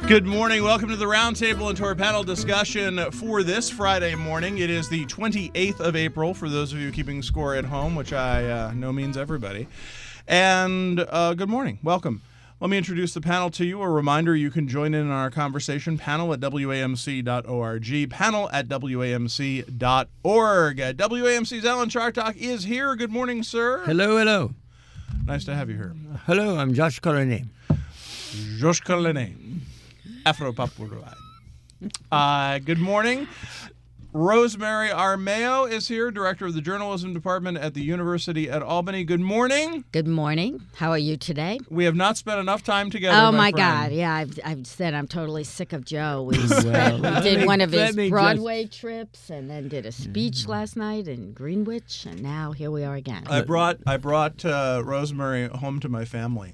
Good morning. Welcome to the Roundtable and to our panel discussion for this Friday morning. It is the 28th of April, for those of you keeping score at home, which I know means everybody. And good morning. Welcome. Let me introduce the panel to you. A reminder, you can join in on our conversation. Panel at WAMC.org. Panel at WAMC.org. WAMC's Alan Chartock is here. Good morning, sir. Hello, hello. Nice to have you here. Hello, I'm Josh Colonnay. Josh Colonnay. Afro-Pop Worldwide. Good morning. Rosemary Armao is here, Director of the Journalism Department at the University at Albany. Good morning. Good morning. How are you today? We have not spent enough time together. Oh, my friend. God. Yeah, I've said I'm totally sick of Joe. We did one of his Broadway trips and then did a speech last night in Greenwich, and now here we are again. I brought Rosemary home to my family.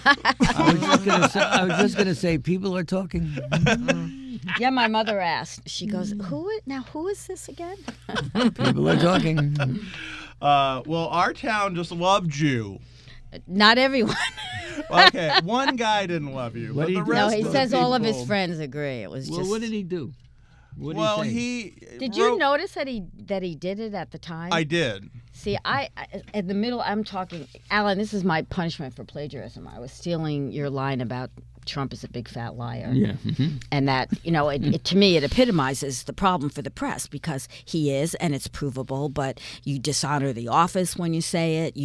I was just going to say, people are talking. Yeah, my mother asked. She goes, who is this again? People are talking. Well, our town just loved you. Not everyone. Okay, one guy didn't love you. What but the did he do? rest No, he of the says all of his people- friends agree. It was Well, just. what did he do? Well, he Did you notice that he did it at the time? I did. See, I in the middle, I'm talking, Alan, this is my punishment for plagiarism. I was stealing your line about Trump is a big fat liar. Yeah. And that, to me, it epitomizes the problem for the press because he is, and it's provable, but you dishonor the office when you say it.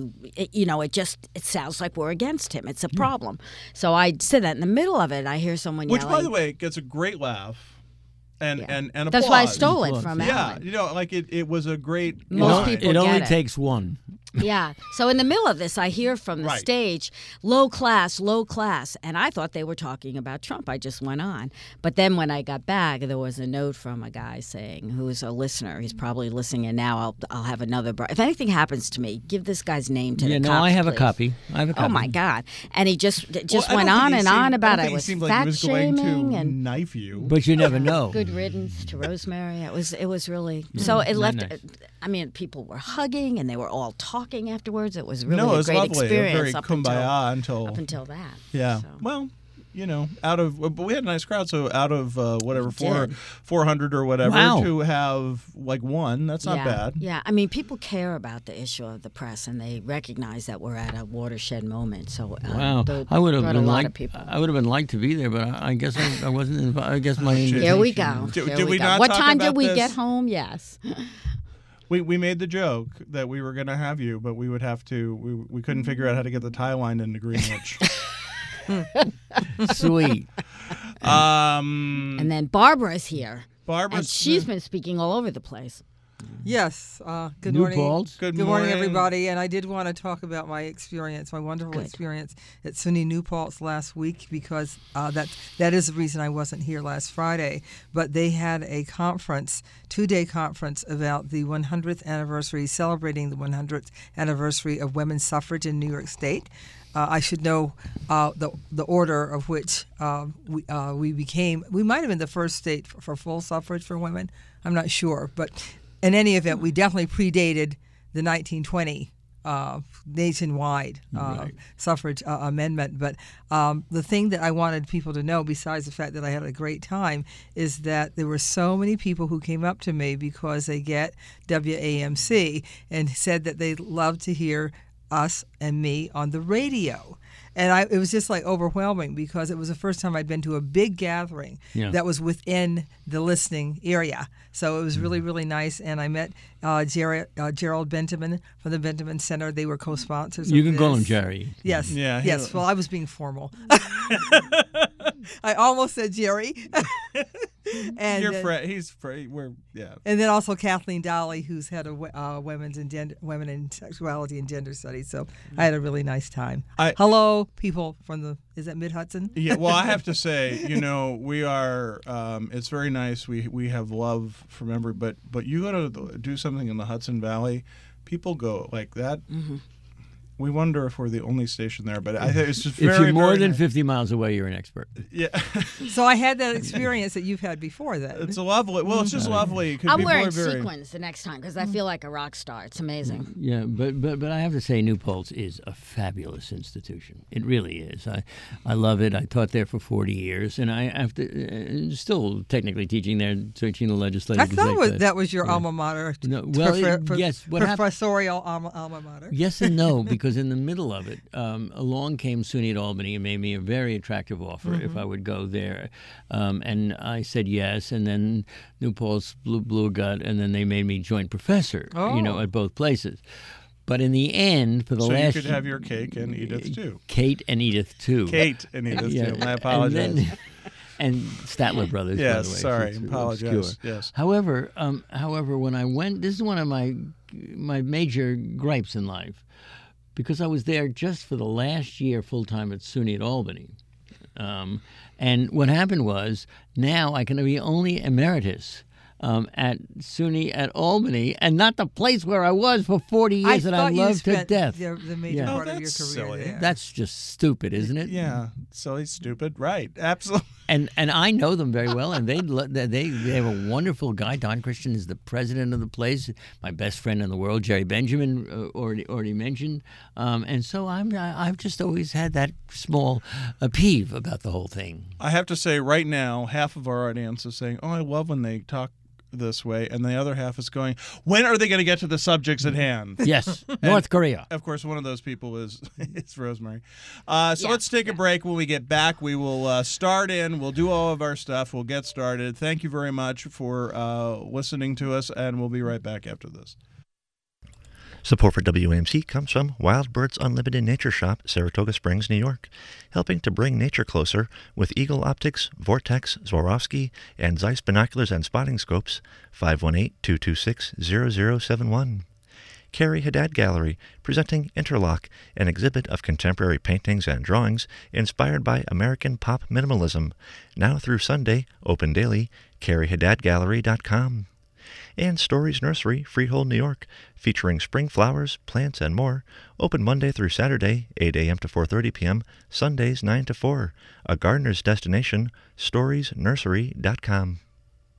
It sounds like we're against him. It's a problem. So I said that in the middle of it, I hear someone Which, yelling. by the way, gets a great laugh and applause. That's why I stole it from Yeah, Alan. it was a great Most line. people It only get it. takes one. Yeah. So in the middle of this, I hear from the Right. stage, low class, low class. And I thought they were talking about Trump. I just went on. But then when I got back, there was a note from a guy saying, who's a listener. He's probably listening, and now I'll have another. If anything happens to me, give this guy's name to the cops, I have please. a copy. I have a copy. Oh, my God. And he just Well, I went don't on think and he on seemed- about I I don't think was he seemed like he fat was going shaming to and knife you. But you never know. good riddance to Rosemary. It was really so it left. nice. I mean, people were hugging and they were all talking afterwards. It was really No, it a was great lovely. experience. Very up kumbaya until that. Yeah. So. Well, but we had a nice crowd. So out of whatever did. 400 or whatever Wow. to have like one, that's not bad. Yeah, I mean, people care about the issue of the press, and they recognize that we're at a watershed moment. So Wow. I would have been a lot like, of people. I would have been liked to be there, but I guess I wasn't invited. I guess my invitation. Here we go. Did Here we go. not What talk time did about we this? get home? Yes. We made the joke that we were going to have you, but we would have to. We couldn't figure out how to get the tie line into Greenwich. Sweet. And then Barbara's here. Barbara, And she's been speaking all over the place. Yes. Good New morning. Paltz. Good Good morning, morning. everybody. And I did want to talk about my experience, my wonderful Good. experience at SUNY New Paltz last week, because that is the reason I wasn't here last Friday. But they had a conference, 2-day conference about the 100th anniversary, celebrating the 100th anniversary of women's suffrage in New York State. I should know the order of which we became. We might have been the first state for full suffrage for women. I'm not sure, but in any event, we definitely predated the 1920 nationwide suffrage amendment. But the thing that I wanted people to know, besides the fact that I had a great time, is that there were so many people who came up to me because they get WAMC and said that they loved to hear us and me on the radio. And it was just like overwhelming because it was the first time I'd been to a big gathering that was within the listening area. So it was really, really nice. And I met Gerald Benjamin from the Benjamin Center. They were co-sponsors. You of can call him this. Jerry. Yes. Yeah, Yes. Well, I was being formal. I almost said Jerry. And You're he's we're And then also Kathleen Dolly, who's head of women and sexuality and gender studies. So I had a really nice time. Hello, people from is that Mid-Hudson? Yeah, well, I have to say, we are. It's very nice. We have love from everybody, but you go to do something in the Hudson Valley, people go like that. Mm-hmm. We wonder if we're the only station there, but I think it's just If very, you're more very than nice. 50 miles away, you're an expert. Yeah. So I had that experience that you've had before. Then It's a lovely. Well, it's just lovely. 'Cause I'm people wearing are very, sequins the next time because I feel like a rock star. It's amazing. Yeah, but I have to say, New Paltz is a fabulous institution. It really is. I love it. I taught there for 40 years, and I after still technically teaching there, teaching the legislative. I thought exec that was your alma mater. No, well, yes. What happened? Professorial alma mater. Yes and no, because in the middle of it, along came SUNY at Albany and made me a very attractive offer if I would go there. And I said yes, and then New Paltz blew a gut, and then they made me joint professor, at both places. But in the end, for the so last you could have your cake and Edith too. Kate and Edith too. Kate and Edith Yeah. too. I apologize. And Statler Brothers. Yes, by the way. sorry, It's apologize. obscure. Yes. However, when I went, this is one of my major gripes in life, because I was there just for the last year full time at SUNY at Albany, and what happened was now I can be only emeritus. At SUNY at Albany, and not the place where I was for 40 years that I thought you loved to spent death. The major Yeah. part Oh, of your that's career silly. there. That's just stupid, isn't it? Yeah. Silly, stupid. Right. Absolutely. And I know them very well, and they have a wonderful guy. Don Christian is the president of the place. My best friend in the world, Jerry Benjamin, already mentioned. And so I've just always had that small peeve about the whole thing. I have to say, right now, half of our audience is saying, "Oh, I love when they talk this way," and the other half is going, "When are they going to get to the subjects at hand?" Yes, North Korea. Of course, one of those people is Rosemary. So let's take a break. When we get back, we will start in. We'll do all of our stuff. We'll get started. Thank you very much for listening to us, and we'll be right back after this. Support for WAMC comes from Wild Birds Unlimited Nature Shop, Saratoga Springs, New York, helping to bring nature closer with Eagle Optics, Vortex, Swarovski, and Zeiss binoculars and spotting scopes. 518-226-0071. Carrie Haddad Gallery, presenting Interlock, an exhibit of contemporary paintings and drawings inspired by American pop minimalism. Now through Sunday, open daily, carriehaddadgallery.com. And Stories Nursery, Freehold, New York, featuring spring flowers, plants, and more. Open Monday through Saturday, 8 a.m. to 4:30 p.m., Sundays 9 to 4. A gardener's destination, storiesnursery.com.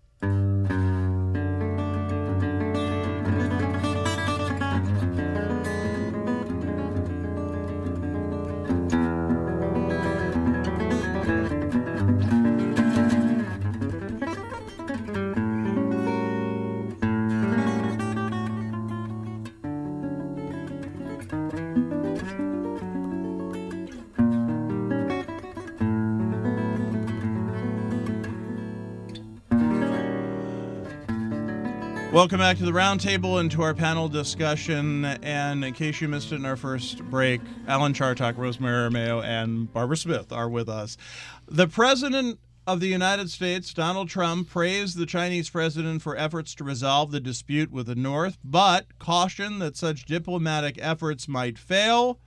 Welcome back to the Roundtable and to our panel discussion. And in case you missed it in our first break, Alan Chartock, Rosemary Armao, and Barbara Smith are with us. The President of the United States, Donald Trump, praised the Chinese president for efforts to resolve the dispute with the North, but cautioned that such diplomatic efforts might fail.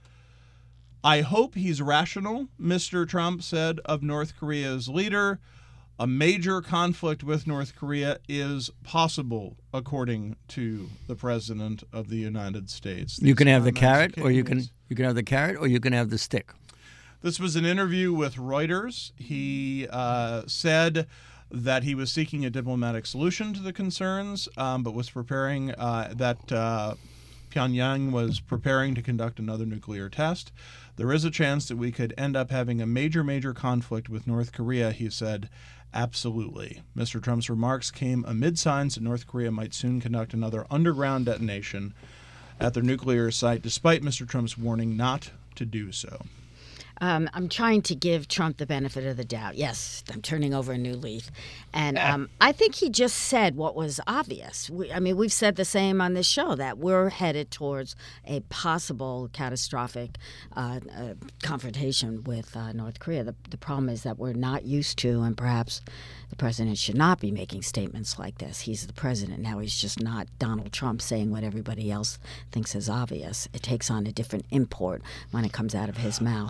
"I hope he's rational," Mr. Trump said of North Korea's leader. A major conflict with North Korea is possible, according to the President of the United States. You can These have the comments carrot, or you came- can have the carrot, or you can have the stick. This was an interview with Reuters. He said that he was seeking a diplomatic solution to the concerns, but was preparing that Pyongyang was preparing to conduct another nuclear test. "There is a chance that we could end up having a major conflict with North Korea," he said. "Absolutely." Mr. Trump's remarks came amid signs that North Korea might soon conduct another underground detonation at their nuclear site, despite Mr. Trump's warning not to do so. I'm trying to give Trump the benefit of the doubt. Yes, I'm turning over a new leaf. And I think he just said what was obvious. We've said the same on this show, that we're headed towards a possible catastrophic confrontation with North Korea. The problem is that we're not used to, and perhaps the president should not be making statements like this. He's the president. Now he's just not Donald Trump saying what everybody else thinks is obvious. It takes on a different import when it comes out of his mouth. But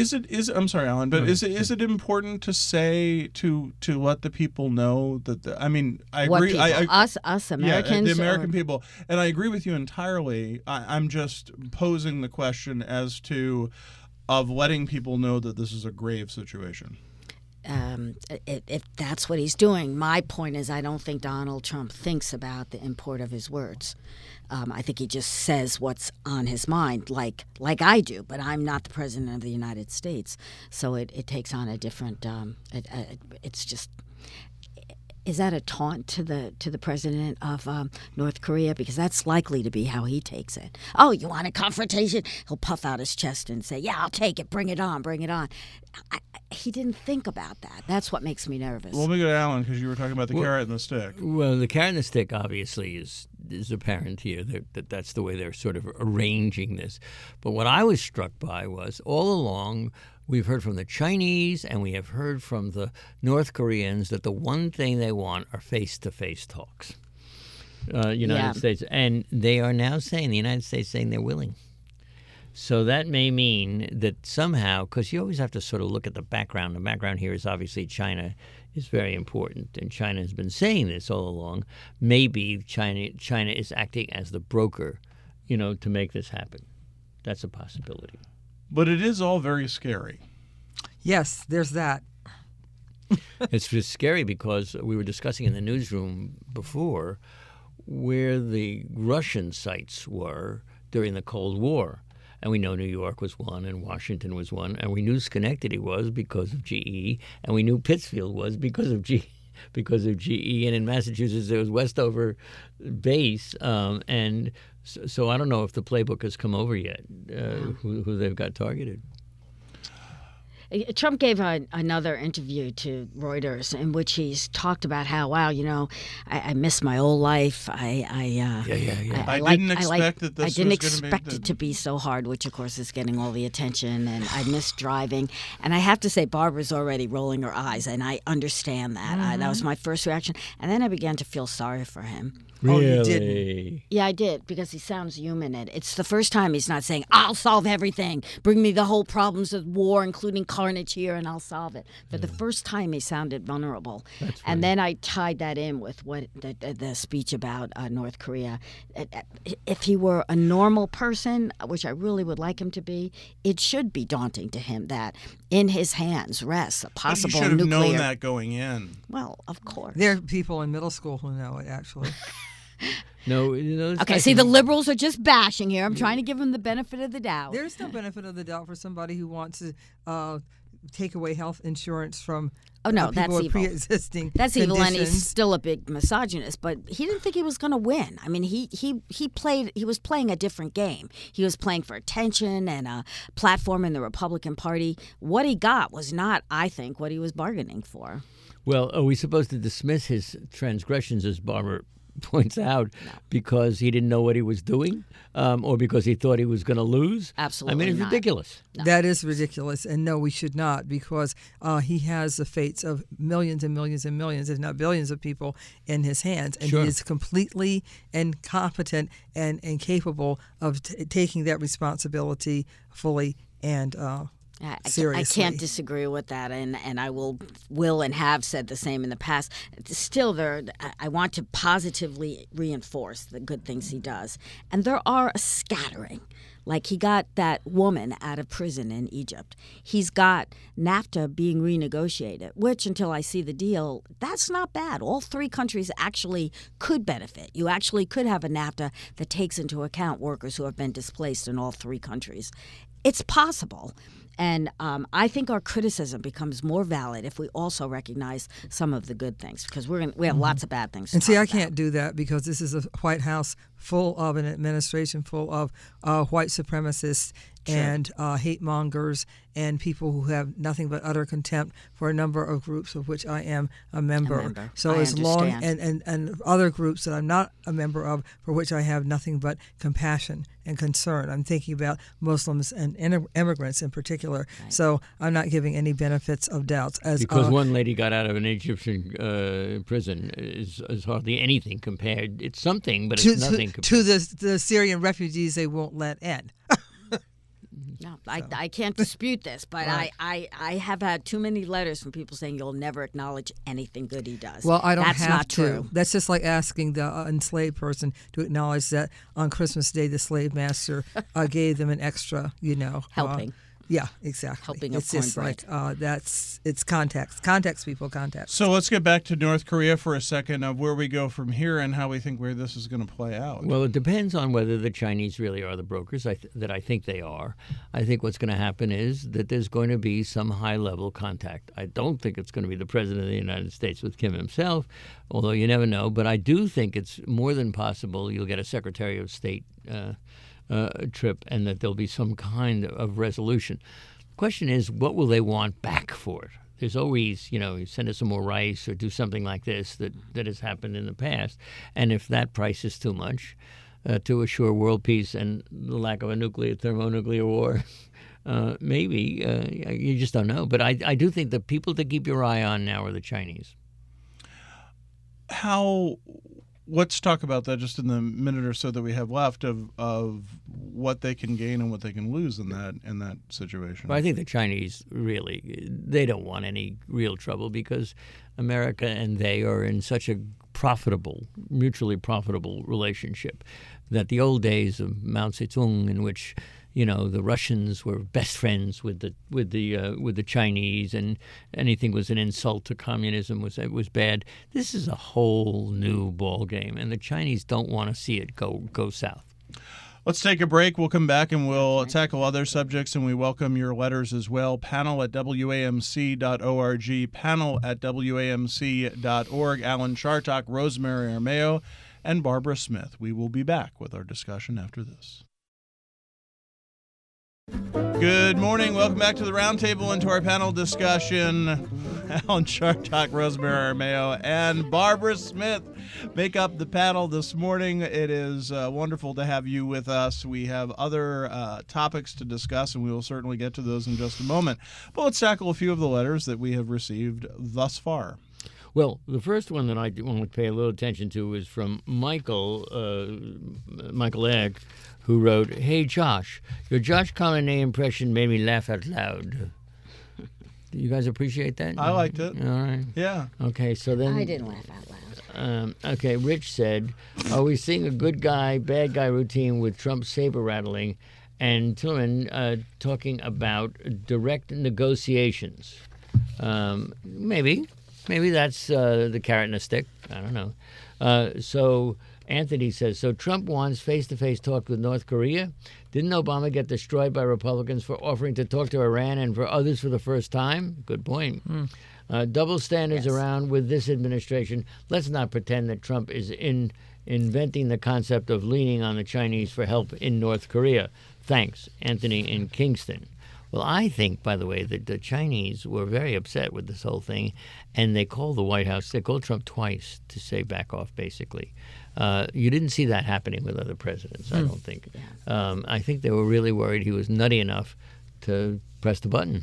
Is it? I'm sorry, Alan, but is it important to say to let the people know that? I mean, I What agree. people? Us Americans? Yeah, the American or- people, and I agree with you entirely. I'm just posing the question as to of letting people know that this is a grave situation. If that's what he's doing. My point is, I don't think Donald Trump thinks about the import of his words. I think he just says what's on his mind, like I do. But I'm not the president of the United States, so it takes on a different. It's just. Is that a taunt to the president of North Korea? Because that's likely to be how he takes it. Oh, you want a confrontation? He'll puff out his chest and say, "Yeah, I'll take it. Bring it on. Bring it on." He didn't think about that. That's what makes me nervous. Well, let me go to Alan because you were talking about the carrot and the stick. Well, the carrot and the stick obviously is apparent here. That's the way they're sort of arranging this. But what I was struck by was all along we've heard from the Chinese and we have heard from the North Koreans that the one thing they want are face-to-face talks. United States. And they are now saying, the United States saying they're willing. So that may mean that somehow, because you always have to sort of look at the background. The background here is obviously China is very important, and China has been saying this all along. Maybe China is acting as the broker, to make this happen. That's a possibility. But it is all very scary. Yes, there's that. It's just scary because we were discussing in the newsroom before where the Russian sites were during the Cold War. And we know New York was one and Washington was one. And we knew Schenectady was because of GE. And we knew Pittsfield was because of GE. And in Massachusetts, there was Westover Base. And so I don't know if the playbook has come over yet, who they've got targeted. Trump gave another interview to Reuters in which he's talked about how, wow, I miss my old life. I didn't expect that this I didn't was gonna expect it to be so hard, which of course is getting all the attention. And I miss driving. And I have to say, Barbara's already rolling her eyes, and I understand that. That was my first reaction. And then I began to feel sorry for him. Really? Oh, you didn't? Yeah, I did, because he sounds human. It's the first time he's not saying, I'll solve everything. Bring me the whole problems of war, including carnage here, and I'll solve it. For the first time, he sounded vulnerable. And then I tied that in with what the speech about North Korea. If he were a normal person, which I really would like him to be, it should be daunting to him that in his hands rests a possible He should have nuclear... known that going in. Well, of course. There are people in middle school who know it, actually. No, Okay, see, the liberals are just bashing here. I'm trying to give them the benefit of the doubt. There's no benefit of the doubt for somebody who wants to take away health insurance from no, people that's with evil. pre-existing That's evil, and he's conditions. still a big misogynist. But he didn't think he was going to win. I mean, he was playing a different game. He was playing for attention and a platform in the Republican Party. What he got was not, I think, what he was bargaining for. Well, are we supposed to dismiss his transgressions, as Barbara points out, because he didn't know what he was doing, or because he thought he was going to lose? Absolutely I mean, it's not. ridiculous. No. That is ridiculous, and no, we should not, because he has the fates of millions and millions and millions, if not billions of people in his hands, and Sure. he is completely incompetent and incapable of taking that responsibility fully and I seriously. can't disagree with that, and I will and have said the same in the past. Still, I want to positively reinforce the good things he does, and there are a scattering. Like, he got that woman out of prison in Egypt. He's got NAFTA being renegotiated, which, until I see the deal, that's not bad. All three countries actually could benefit. You actually could have a NAFTA that takes into account workers who have been displaced in all three countries. It's possible. And I think our criticism becomes more valid if we also recognize some of the good things, because we have lots of bad things to And see, talk I about. can't do that because this is a White House full of an administration full of white supremacists and hate mongers and people who have nothing but utter contempt for a number of groups of which I am a member. So I as long understand. and other groups that I'm not a member of for which I have nothing but compassion and concern. I'm thinking about Muslims and immigrants in particular. Right. So I'm not giving any benefits of doubts. Because one lady got out of an Egyptian prison is hardly anything compared. It's something, but it's nothing compared to the Syrian refugees they won't let in. No, I can't dispute this, but Right. I have had too many letters from people saying you'll never acknowledge anything good he does. Well, I don't That's have not to. true. That's just like asking the enslaved person to acknowledge that on Christmas Day the slave master gave them an extra, Helping. Yeah, exactly. Helping of it's just cornbread. like it's context. Context, people, context. So let's get back to North Korea for a second of where we go from here and how we think where this is going to play out. Well, it depends on whether the Chinese really are the brokers that I think they are. I think what's going to happen is that there's going to be some high-level contact. I don't think it's going to be the President of the United States with Kim himself, although you never know. But I do think it's more than possible you'll get a Secretary of State trip and that there'll be some kind of resolution. The question is, what will they want back for it? There's always, send us some more rice or do something like this that has happened in the past. And if that price is too much to assure world peace and the lack of a thermonuclear war, maybe you just don't know. But I do think the people to keep your eye on now are the Chinese. Let's talk about that just in the minute or so that we have left of what they can gain and what they can lose in that situation. Well, I think the Chinese they don't want any real trouble because America and they are in such a mutually profitable relationship that the old days of Mao Zedong, in which the Russians were best friends with the Chinese, and anything was an insult to communism was bad. This is a whole new ball game, and the Chinese don't want to see it go south. Let's take a break. We'll come back and we'll tackle other subjects, and we welcome your letters as well. Panel@WAMC.org, panel@WAMC.org. Alan Chartock, Rosemary Armao, and Barbara Smith. We will be back with our discussion after this. Good morning. Welcome back to the Roundtable and to our panel discussion. Alan Chartock, Rosemary Armao, and Barbara Smith make up the panel this morning. It is wonderful to have you with us. We have other topics to discuss, and we will certainly get to those in just a moment. But let's tackle a few of the letters that we have received thus far. Well, the first one that I want to pay a little attention to is from Michael Egg, who wrote, "Hey, Josh, your Josh Collinet impression made me laugh out loud." Do you guys appreciate that? I liked it. All right. Yeah. Okay, so then... I didn't laugh out loud. Okay, Rich said, "Are we seeing a good guy, bad guy routine with Trump saber rattling and Tillerman talking about direct negotiations?" Maybe that's the carrot and the stick. I don't know. So Anthony says, so Trump wants face-to-face talk with North Korea? Didn't Obama get destroyed by Republicans for offering to talk to Iran and for others for the first time? Good point. Double standards around with this administration. Let's not pretend that Trump is inventing the concept of leaning on the Chinese for help in North Korea. Thanks, Anthony in Kingston. Well, I think, by the way, that the Chinese were very upset with this whole thing, and they called the White House, they called Trump twice to say back off, basically. You didn't see that happening with other presidents, I don't think. I think they were really worried he was nutty enough to press the button.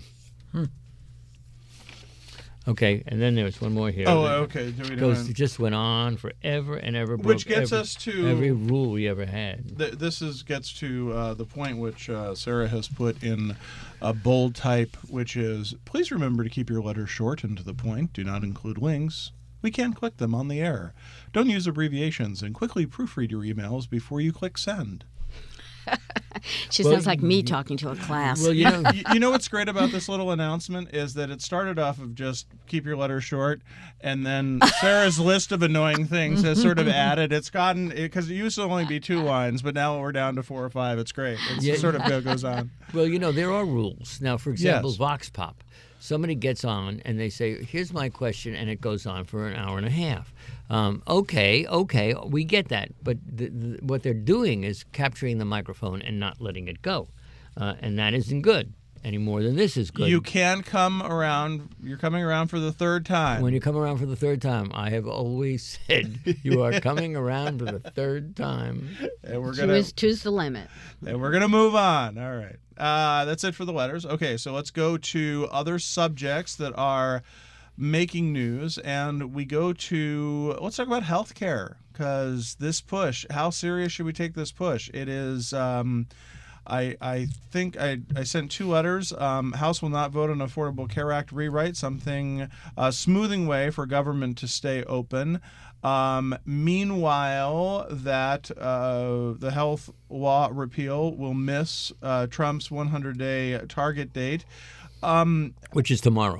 Okay, and then there was one more here. Oh, okay. It just went on forever and ever. Which gets us to every rule we ever had. This gets to the point which Sarah has put in a bold type, which is, please remember to keep your letters short and to the point. Do not include links. We can't click them on the air. Don't use abbreviations, and quickly proofread your emails before you click send. She sounds like me talking to a class. Well, you know what's great about this little announcement is that it started off of just keep your letters short, and then Sarah's list of annoying things has sort of added. It's gotten, because it used to only be 2 lines, but now we're down to 4 or 5. It's great. It sort of goes on. Well, there are rules. Now, for example, Yes. Vox Pop. Somebody gets on and they say, here's my question, and it goes on for an hour and a half. Okay, we get that. But what they're doing is capturing the microphone and not letting it go. And that isn't good any more than this is good. You can come around. You're coming around for the third time. When you come around for the third time, I have always said you are coming around for the third time. And we're gonna Two's the limit. And we're going to move on. All right. That's it for the letters. Okay, so let's go to other subjects that are making news. And we go to, let's talk about healthcare, because this push, how serious should we take this push? It is, I think I sent 2 letters. House will not vote on Affordable Care Act rewrite, something smoothing way for government to stay open. Meanwhile, that the health law repeal will miss Trump's 100-day target date, Which is tomorrow.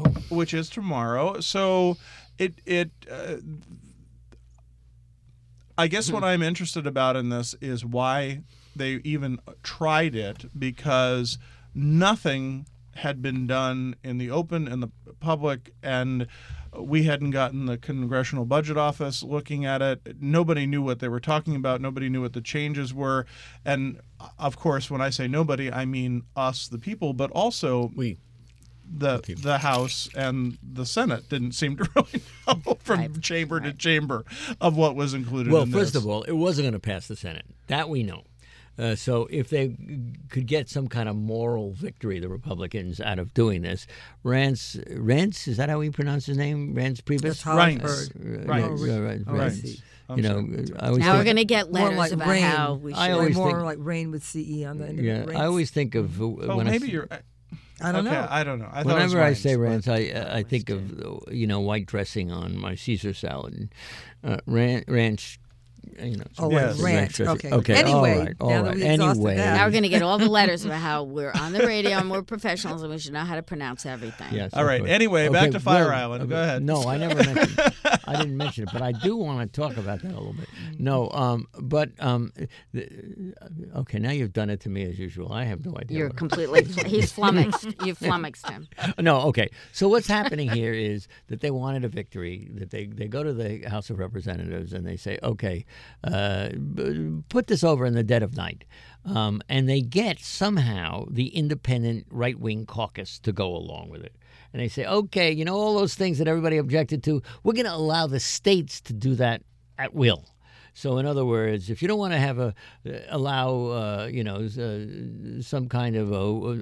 So I guess what I'm interested about in this is why they even tried it, because nothing had been done in the open and the public, and we hadn't gotten the Congressional Budget Office looking at it. Nobody knew what they were talking about. Nobody knew what the changes were. And, of course, when I say nobody, I mean us, the people, but also the House and the Senate didn't seem to really know from chamber to chamber of what was included in this. Well, first of all, it wasn't going to pass the Senate. That we know. So if they could get some kind of moral victory, the Republicans, out of doing this, Reince, is that how we pronounce his name? Reince Priebus? That's how I've heard. Reince. You know, I always Now we're going to get letters like about rain. how we should. I always more think- like rain with CE on the end of Yeah, it. I always think of when maybe you're. I don't know. I don't know. I thought Whenever it I was say Reince, ranch, I think of white dressing on my Caesar salad. Ranch, Oh, Yes. ranch. dressing. Okay. Okay. Anyway, all now right. that we exhausted Anyway. that. Now we're going to get all the letters about how we're on the radio and we're professionals and we should know how to pronounce everything. Yes, All right. okay. Anyway, back to Fire well, Island. okay. Go ahead. No, I never mentioned it. I didn't mention it, but I do want to talk about that a little bit. No, okay, now you've done it to me as usual. I have no idea. You're what- completely, he's flummoxed. You've flummoxed him. No, okay. So what's happening here is that they wanted a victory, that they go to the House of Representatives and they say, okay, put this over in the dead of night. And they get somehow the independent right-wing caucus to go along with it. And they say, okay, all those things that everybody objected to, we're going to allow the states to do that at will. So, in other words, if you don't want to allow some kind of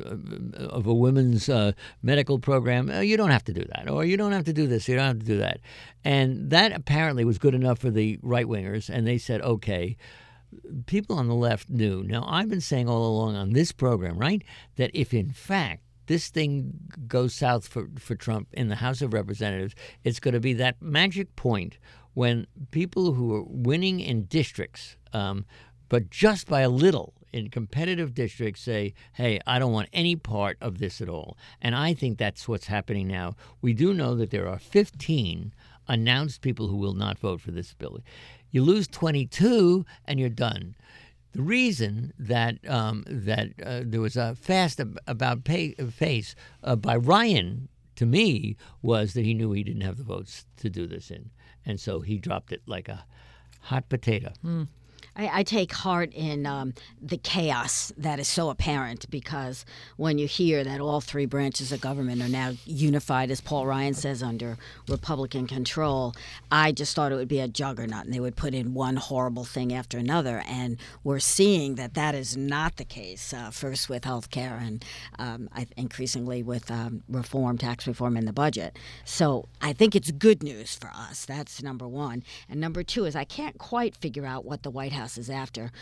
a women's medical program, you don't have to do that, or you don't have to do this, you don't have to do that, and that apparently was good enough for the right wingers, and they said, okay. People on the left knew. Now, I've been saying all along on this program, right, that if in fact this thing goes south for Trump in the House of Representatives, it's going to be that magic point when people who are winning in districts, but just by a little in competitive districts, say, hey, I don't want any part of this at all. And I think that's what's happening now. We do know that there are 15 announced people who will not vote for this bill. You lose 22 and you're done. The reason that there was a fast about face by Ryan, to me, was that he knew he didn't have the votes to do this in. And so he dropped it like a hot potato. I take heart in the chaos that is so apparent, because when you hear that all 3 branches of government are now unified, as Paul Ryan says, under Republican control, I just thought it would be a juggernaut and they would put in one horrible thing after another. And we're seeing that is not the case, first with health care and increasingly with tax reform in the budget. So I think it's good news for us. That's number one. And number two is I can't quite figure out what the White House is after.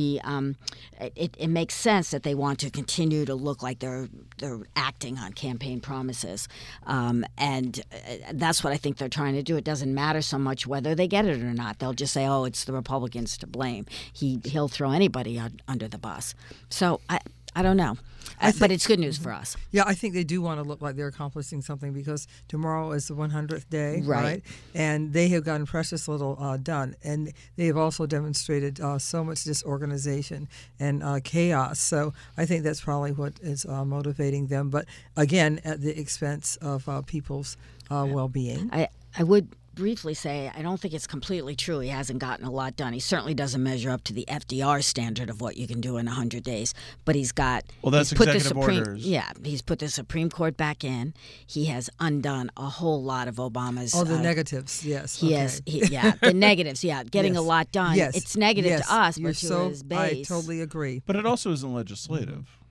It makes sense that they want to continue to look like they're acting on campaign promises, and that's what I think they're trying to do. It doesn't matter so much whether they get it or not. They'll just say, "Oh, it's the Republicans to blame." He'll throw anybody under the bus. So I don't know. But it's good news for us. Yeah, I think they do want to look like they're accomplishing something, because tomorrow is the 100th day, right? And they have gotten precious little done. And they have also demonstrated so much disorganization and chaos. So I think that's probably what is motivating them. But again, at the expense of people's well-being. I would briefly say I don't think it's completely true he hasn't gotten a lot done. He certainly doesn't measure up to the FDR standard of what you can do in 100 days. But he's got... Well, that's executive orders. Yeah, he's put the Supreme Court back in. He has undone a whole lot of Obama's... Oh, the negatives, yes. He has, the negatives, getting a lot done. Yes. It's negative to us, You're but to his base... I totally agree. But it also isn't legislative.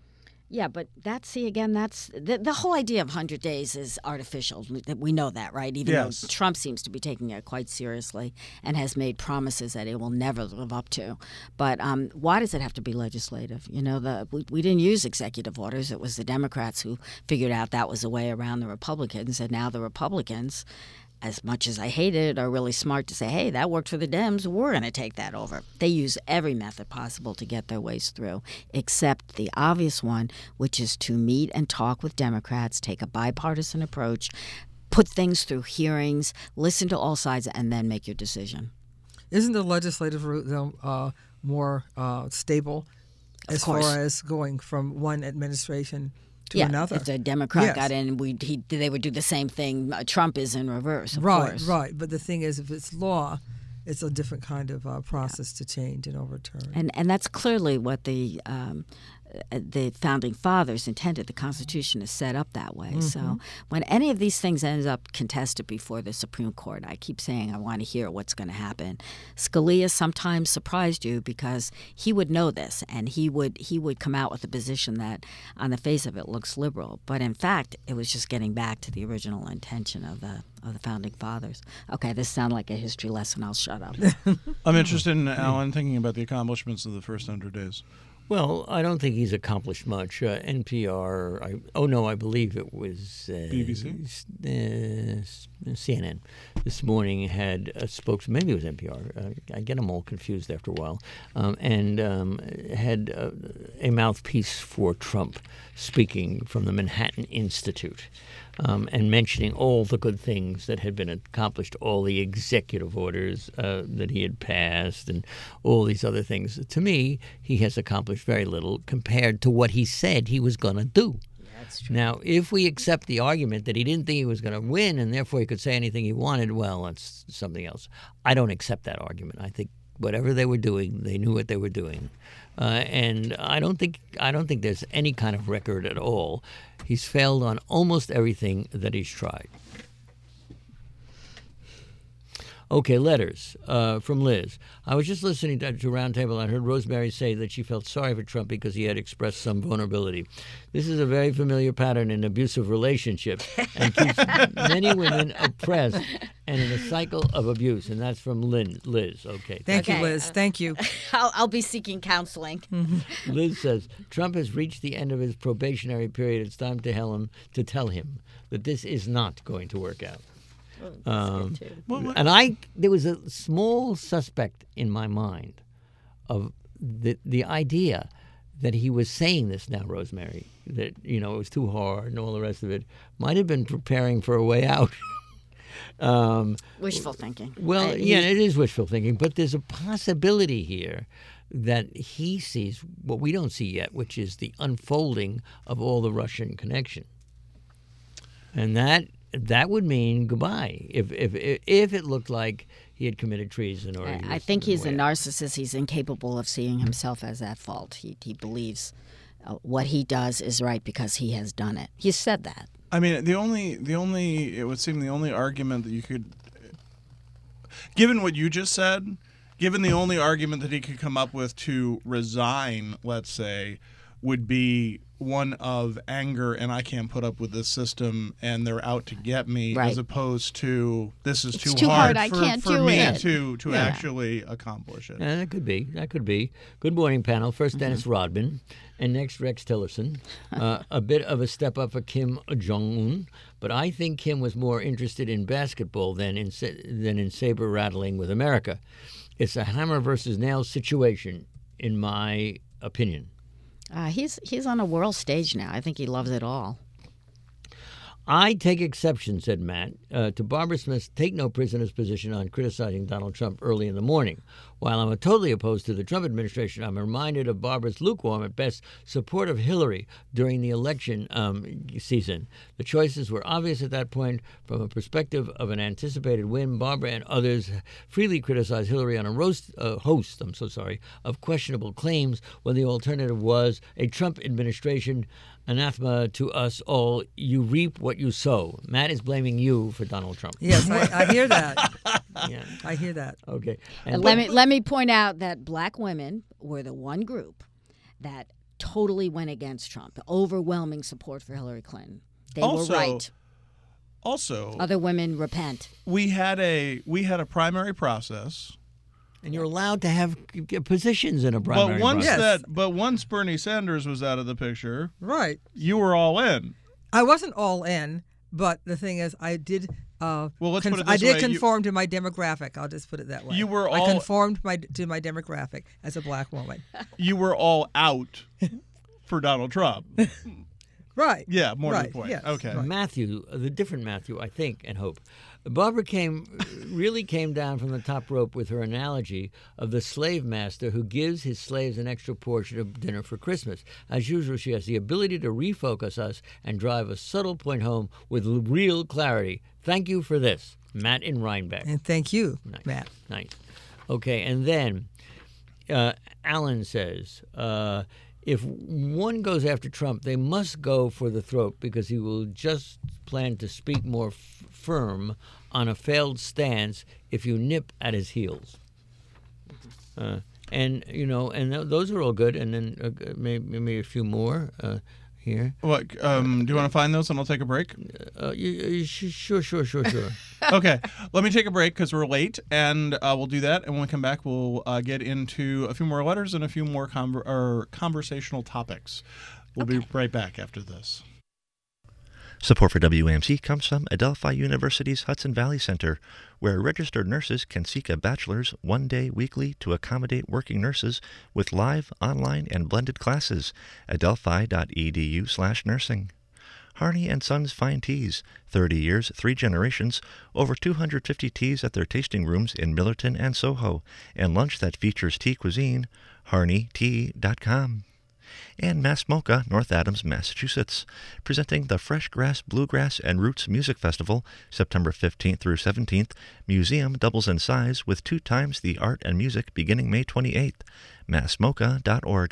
Yeah, but that's the whole idea of 100 days is artificial. We know that, right? Even Yes. though Trump seems to be taking it quite seriously and has made promises that he will never live up to. But why does it have to be legislative? You know, we didn't use executive orders. It was the Democrats who figured out that was a way around the Republicans, and now the Republicans, as much as I hate it, are really smart to say, hey, that worked for the Dems, we're going to take that over. They use every method possible to get their ways through, except the obvious one, which is to meet and talk with Democrats, take a bipartisan approach, put things through hearings, listen to all sides, and then make your decision. Isn't the legislative route, though, more stable as far as going from one administration to another? If the Democrat got in, they would do the same thing. Trump is in reverse, of course. Right. But the thing is, if it's law, it's a different kind of process to change and overturn. And that's clearly what the founding fathers intended. The Constitution is set up that way. So when any of these things ends up contested before the Supreme Court, I keep saying I want to hear what's going to happen. Scalia sometimes surprised you because he would know this, and he would come out with a position that on the face of it looks liberal, but in fact it was just getting back to the original intention of the founding fathers. Okay, this sounds like a history lesson. I'll shut up. I'm interested in Alan thinking about the accomplishments of the first 100 days. Well, I don't think he's accomplished much. NPR, I believe it was BBC? CNN this morning had a spokesman, maybe it was NPR, I get them all confused after a while, and had a mouthpiece for Trump speaking from the Manhattan Institute. And mentioning all the good things that had been accomplished, all the executive orders that he had passed, and all these other things. To me, he has accomplished very little compared to what he said he was going to do. That's true. Now, if we accept the argument that he didn't think he was going to win and therefore he could say anything he wanted, well, that's something else. I don't accept that argument. I think whatever they were doing, they knew what they were doing. And I don't think there's any kind of record at all. He's failed on almost everything that he's tried. Okay, letters from Liz. I was just listening to Roundtable. I heard Rosemary say that she felt sorry for Trump because he had expressed some vulnerability. This is a very familiar pattern in abusive relationships and keeps many women oppressed and in a cycle of abuse. And that's from Liz. Okay. Thank you, Liz. Thank you. I'll be seeking counseling. Liz says, Trump has reached the end of his probationary period. It's time to tell him that this is not going to work out. And there was a small suspect in my mind of the idea that he was saying this now, Rosemary, that, it was too hard and all the rest of it, might have been preparing for a way out. Wishful thinking. Well, it is wishful thinking, but there's a possibility here that he sees what we don't see yet, which is the unfolding of all the Russian connection. And that would mean goodbye if it looked like he had committed treason. Or I think he's a narcissist. He's incapable of seeing himself as at fault. He believes what he does is right because he has done it. He said that. I mean, it would seem the only argument that you could, given what you just said, given the only argument that he could come up with to resign, let's say, would be one of anger and I can't put up with this system and they're out to get me, right, as opposed to this is too hard for me it. to actually accomplish it. That could be. Good morning, panel. First, Dennis Rodman, and next, Rex Tillerson. A bit of a step up for Kim Jong-un, but I think Kim was more interested in basketball than in saber rattling with America. It's a hammer versus nails situation, in my opinion. He's on a world stage now. I think he loves it all. I take exception, said Matt, to Barbara Smith's take no prisoners position on criticizing Donald Trump early in the morning. While I'm totally opposed to the Trump administration, I'm reminded of Barbara's lukewarm at best support of Hillary during the election season. The choices were obvious at that point. From a perspective of an anticipated win, Barbara and others freely criticized Hillary on a host of questionable claims when the alternative was a Trump administration. Anathema to us all. You reap what you sow. Matt is blaming you for Donald Trump. Yes, I hear that. Yeah. I hear that. Okay. Let me point out that black women were the one group that totally went against Trump. Overwhelming support for Hillary Clinton. They Also- were right. Also, Other women repent. we had a primary process, And you're allowed to have positions in a primary but once process. Yes. once Bernie Sanders was out of the picture, Right. you were all in. I wasn't all in, but the thing is, I did. Well, let's put it I this did way. conform to my demographic. I'll just put it that way. You were I all- conformed to my demographic as a black woman. You were all out for Donald Trump. Right. Yeah, more to right. the point. Yes. Okay. Right. Matthew, the different Matthew, I think and hope. Barbara really came down from the top rope with her analogy of the slave master who gives his slaves an extra portion of dinner for Christmas. As usual, she has the ability to refocus us and drive a subtle point home with real clarity. Thank you for this, Matt in Rhinebeck. And thank you, Nice. Matt. Nice. Okay, and then Alan says, if one goes after Trump, they must go for the throat because he will just plan to speak more firm on a failed stance if you nip at his heels. And those are all good. And then maybe a few more here. What? Do you want to find those and I'll take a break? Sure. Okay, let me take a break because we're late, and we'll do that. And when we come back, we'll get into a few more letters and a few more conversational topics. We'll be right back after this. Support for WAMC comes from Adelphi University's Hudson Valley Center, where registered nurses can seek a bachelor's 1 day weekly to accommodate working nurses with live, online, and blended classes. Adelphi.edu/nursing. Harney & Sons Fine Teas, 30 years, 3 generations, over 250 teas at their tasting rooms in Millerton and Soho, and lunch that features tea cuisine, harneytea.com. And Mass Mocha, North Adams, Massachusetts, presenting the Fresh Grass, Bluegrass, and Roots Music Festival, September 15th through 17th. Museum doubles in size with 2 times the art and music beginning May 28th. massmocha.org.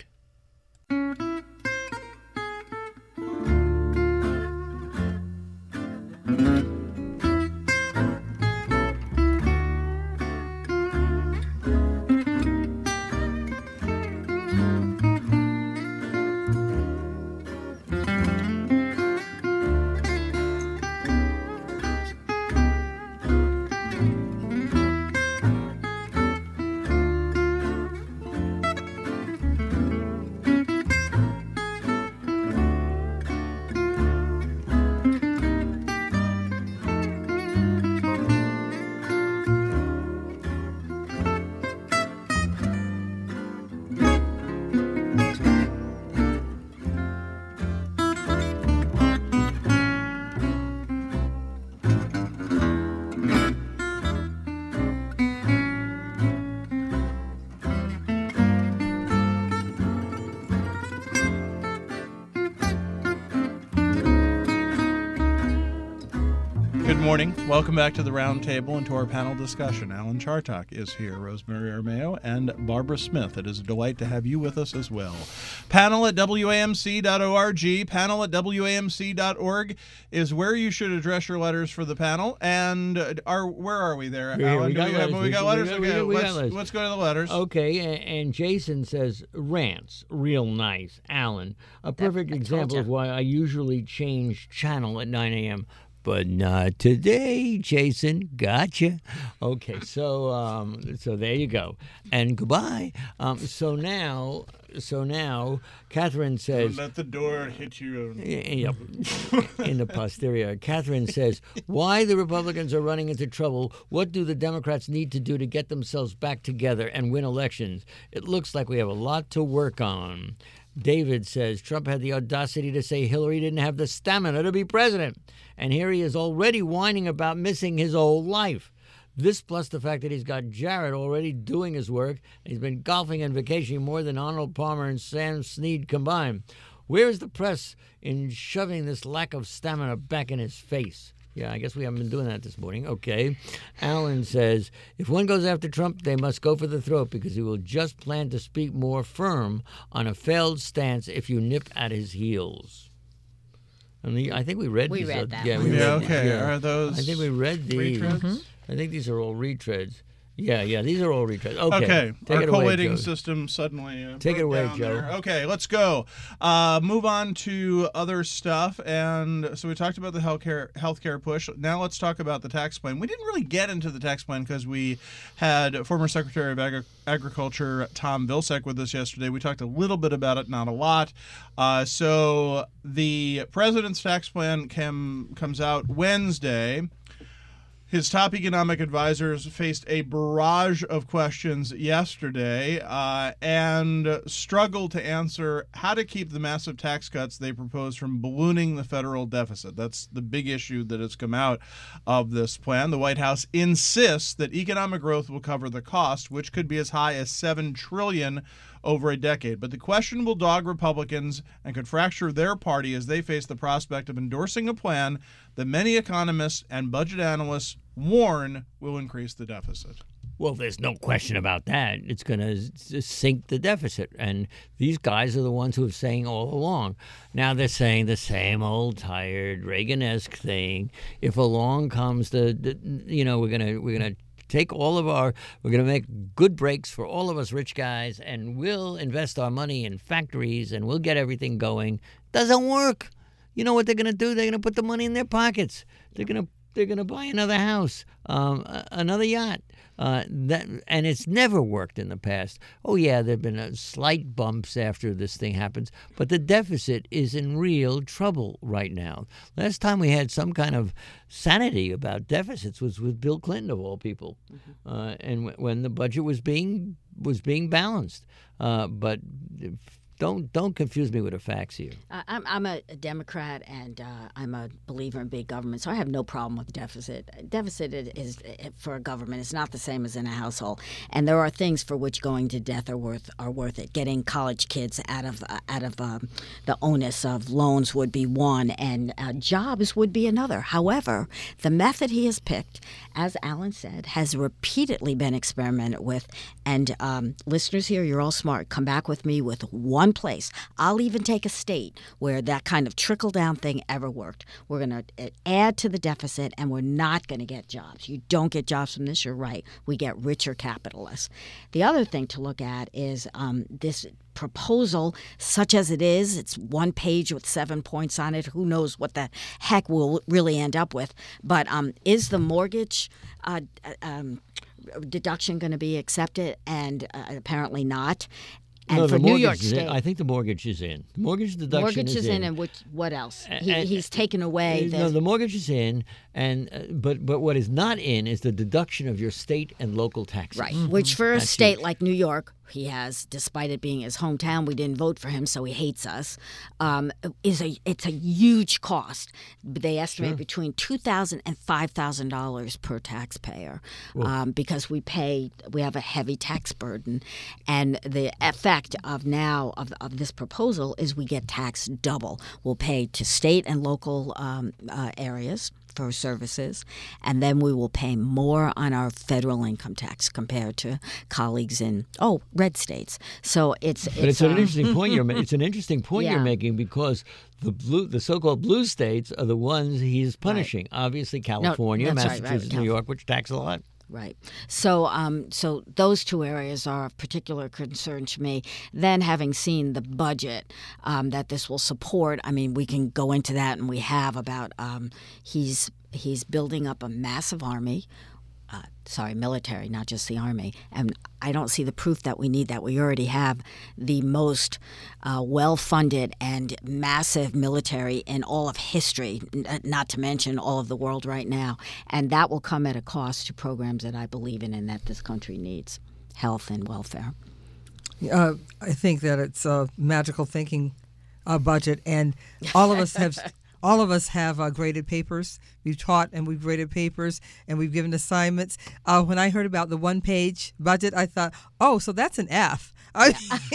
Good morning. Welcome back to the round table and to our panel discussion. Alan Chartock is here, Rosemary Armeo, and Barbara Smith. It is a delight to have you with us as well. Panel at WAMC.org. Panel at WAMC.org is where you should address your letters for the panel. And where are we there, Yeah, Alan? we got letters. We got letters? We got Okay, letters. let's go to the letters. Okay, and Jason says, rants, real nice. Alan, a perfect example of why I usually change channel at 9 a.m., but not today, Jason. Gotcha. Okay, so there you go, and goodbye. So now, Catherine says, Let the door hit you. Yep. In the posterior. Catherine says, why the Republicans are running into trouble, what do the Democrats need to do to get themselves back together and win elections? It looks like we have a lot to work on. David says, Trump had the audacity to say Hillary didn't have the stamina to be president. And here he is already whining about missing his whole life. This plus the fact that he's got Jared already doing his work. He's been golfing and vacationing more than Arnold Palmer and Sam Snead combined. Where is the press in shoving this lack of stamina back in his face? Yeah, I guess we haven't been doing that this morning. Okay. Alan says, if one goes after Trump, they must go for the throat because he will just plan to speak more firm on a failed stance if you nip at his heels. And I think we read these. read that Yeah, one. we Yeah, read okay. yeah. Are those I think we read these. retreads? I think these are all retreads. Yeah. These are all retreads. Okay. Take Our it away, collating Joe. system suddenly Take it broke away, down Joe. there. Okay, let's go. Move on to other stuff. And so we talked about the healthcare push. Now let's talk about the tax plan. We didn't really get into the tax plan because we had former Secretary of Agriculture Tom Vilsack with us yesterday. We talked a little bit about it, not a lot. So the president's tax plan comes out Wednesday. His top economic advisors faced a barrage of questions yesterday and struggled to answer how to keep the massive tax cuts they proposed from ballooning the federal deficit. That's the big issue that has come out of this plan. The White House insists that economic growth will cover the cost, which could be as high as $7 trillion over a decade. But the question will dog Republicans and could fracture their party as they face the prospect of endorsing a plan that many economists and budget analysts warn will increase the deficit. Well, there's no question about that. It's going to sink the deficit. And these guys are the ones who have saying all along. Now they're saying the same old tired Reagan-esque thing. If along comes we're going to take we're going to make good breaks for all of us rich guys, and we'll invest our money in factories, and we'll get everything going. Doesn't work. You know what they're going to do? They're going to put the money in their pockets. They're going to buy another house, another yacht. And it's never worked in the past. Oh, yeah, there have been slight bumps after this thing happens, but the deficit is in real trouble right now. Last time we had some kind of sanity about deficits was with Bill Clinton, of all people, and when the budget was being balanced. But don't confuse me with the facts here. I'm a Democrat, and I'm a believer in big government, so I have no problem with deficit. Deficit is for a government. It's not the same as in a household, and there are things for which going to death are worth it. Getting college kids out of the onus of loans would be one, and jobs would be another. However, the method he has picked, as Alan said, has repeatedly been experimented with. And listeners here, you're all smart. Come back with me with one place. I'll even take a state where that kind of trickle-down thing ever worked. We're going to add to the deficit, and we're not going to get jobs. You don't get jobs from this, you're right. We get richer capitalists. The other thing to look at is this proposal, such as it is. It's one page with 7 points on it. Who knows what the heck we'll really end up with. But is the mortgage deduction going to be accepted? And apparently not. And no, for New York State, State, I think the mortgage is in. The mortgage deduction is in. And what else? He's taken away. No, the mortgage is in, and but what is not in is the deduction of your state and local taxes. Right, which for a state like New York, he has, despite it being his hometown, we didn't vote for him, so he hates us. It's a huge cost. They estimate between $2,000 and $5,000 per taxpayer because we have a heavy tax burden, and the effect of this proposal is we get taxed double. We'll pay to state and local areas for services, and then we will pay more on our federal income tax compared to colleagues in red states. So it's an interesting point you're making. It's an interesting point you're making because the so-called blue states are the ones he's punishing. Right. Obviously, California, Massachusetts, New York, which tax a lot. Right. So so those two areas are of particular concern to me. Then having seen the budget that this will support, I mean, we can go into that, and we have about he's building up a massive army. Military, not just the Army. And I don't see the proof that we need that. We already have the most well-funded and massive military in all of history, not to mention all of the world right now. And that will come at a cost to programs that I believe in and that this country needs, health and welfare. I think that it's a magical thinking budget, and all of us have... All of us have graded papers. We've taught and we've graded papers and we've given assignments. When I heard about the one-page budget, I thought, so that's an F. I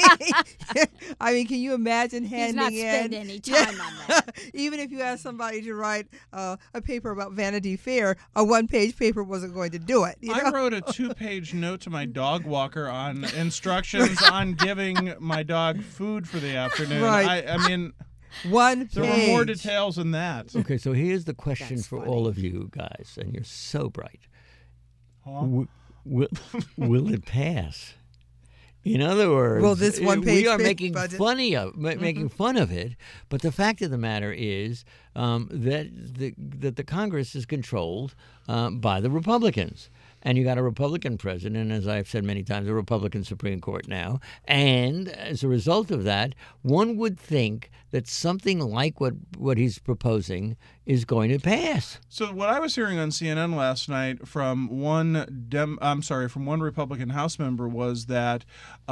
mean, can you imagine handing in? He's not spending any time on that. Even if you asked somebody to write a paper about Vanity Fair, a one-page paper wasn't going to do it. I wrote a 2-page note to my dog walker on instructions on giving my dog food for the afternoon. Right. I mean... One There page. were more details than that. Okay, so here's the question That's for funny. all of you guys, and you're so bright. Huh? Will it pass? In other words, Will this one-page we are big making budget? making fun of it. But the fact of the matter is that the Congress is controlled by the Republicans. And you got a Republican president, as I've said many times, a Republican Supreme Court now. And as a result of that, one would think that something like what he's proposing is going to pass. So what I was hearing on CNN last night from one Republican House member was that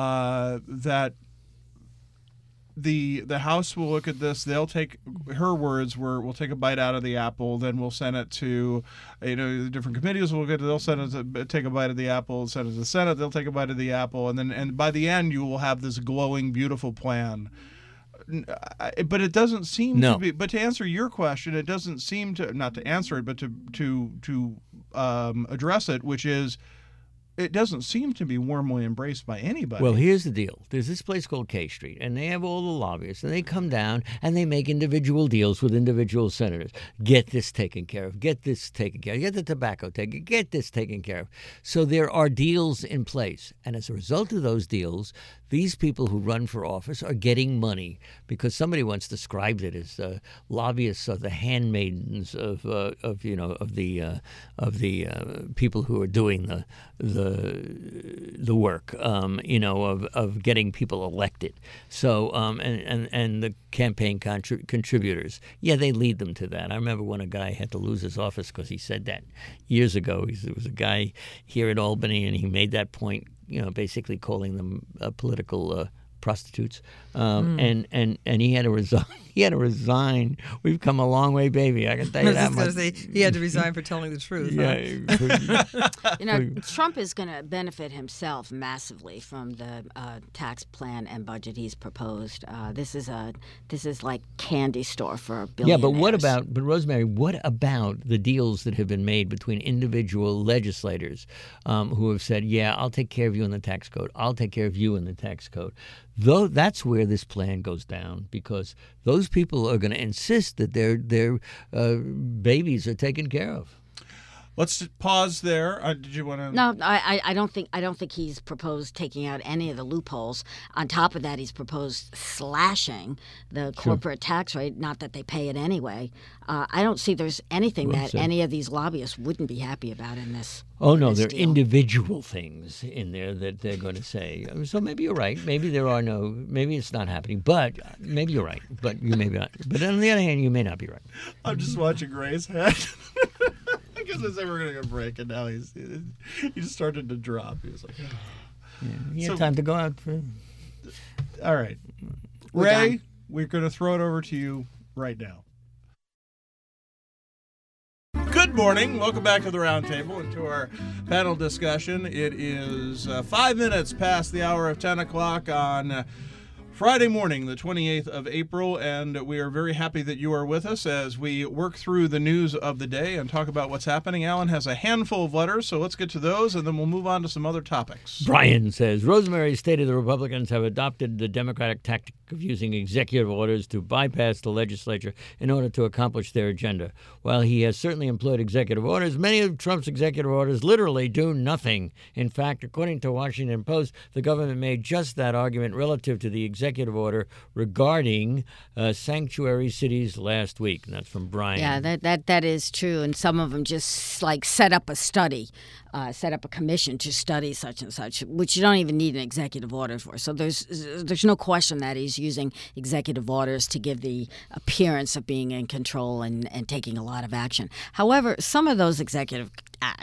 the House will look at this. They'll take, her words were, we'll take a bite out of the apple, then we'll send it to, the different committees. They'll send it to take a bite of the apple, send it to the Senate. They'll take a bite of the apple, and by the end you will have this glowing, beautiful plan. But it doesn't seem to be. But to answer your question, it doesn't seem to, not to answer it, but to address it, which is, it doesn't seem to be warmly embraced by anybody. Well, here's the deal. There's this place called K Street, and they have all the lobbyists, and they come down and they make individual deals with individual senators. Get this taken care of. Get this taken care of. Get the tobacco taken. Get this taken care of. So there are deals in place, and as a result of those deals, these people who run for office are getting money because somebody once described it as lobbyists are the handmaidens of the people who are doing the work, of getting people elected. So and the campaign contributors, they lead them to that. I remember when a guy had to lose his office because he said that years ago. There was a guy here in Albany, and he made that point. Basically calling them political prostitutes, and he had to resign. He had to resign. We've come a long way, baby. I can tell you that I was much. just going to say he had to resign for telling the truth. Trump is going to benefit himself massively from the tax plan and budget he's proposed. This is like candy store for billionaires. But Rosemary, what about the deals that have been made between individual legislators who have said, I'll take care of you in the tax code. I'll take care of you in the tax code. Though that's where this plan goes down, because those people are going to insist that their babies are taken care of. Let's pause there. Did you want to? No, I don't think he's proposed taking out any of the loopholes. On top of that, he's proposed slashing the corporate tax rate. Not that they pay it anyway. I don't see there's anything that any of these lobbyists wouldn't be happy about in this. Oh no, there are individual things in there that they're going to say. So maybe you're right. Maybe maybe it's not happening. But maybe you're right. But you may be not. But on the other hand, you may not be right. I'm just watching Ray's head. Because I said we're going to go break, and now he just started to drop. He was like, you have time to go out. All right. Ray, we're going to throw it over to you right now. Good morning. Welcome back to the Roundtable and to our panel discussion. It is 5 minutes past the hour of 10 o'clock on Friday morning, the 28th of April, and we are very happy that you are with us as we work through the news of the day and talk about what's happening. Alan has a handful of letters, so let's get to those, and then we'll move on to some other topics. Brian says, Rosemary stated the Republicans have adopted the Democratic tactic of using executive orders to bypass the legislature in order to accomplish their agenda. While he has certainly employed executive orders, many of Trump's executive orders literally do nothing. In fact, according to Washington Post, the government made just that argument relative to the executive order regarding sanctuary cities last week. And that's from Brian. Yeah, that is true. And some of them just like set up a study, set up a commission to study such and such, which you don't even need an executive order for. So there's no question that he's using executive orders to give the appearance of being in control and taking a lot of action. However, some of those executive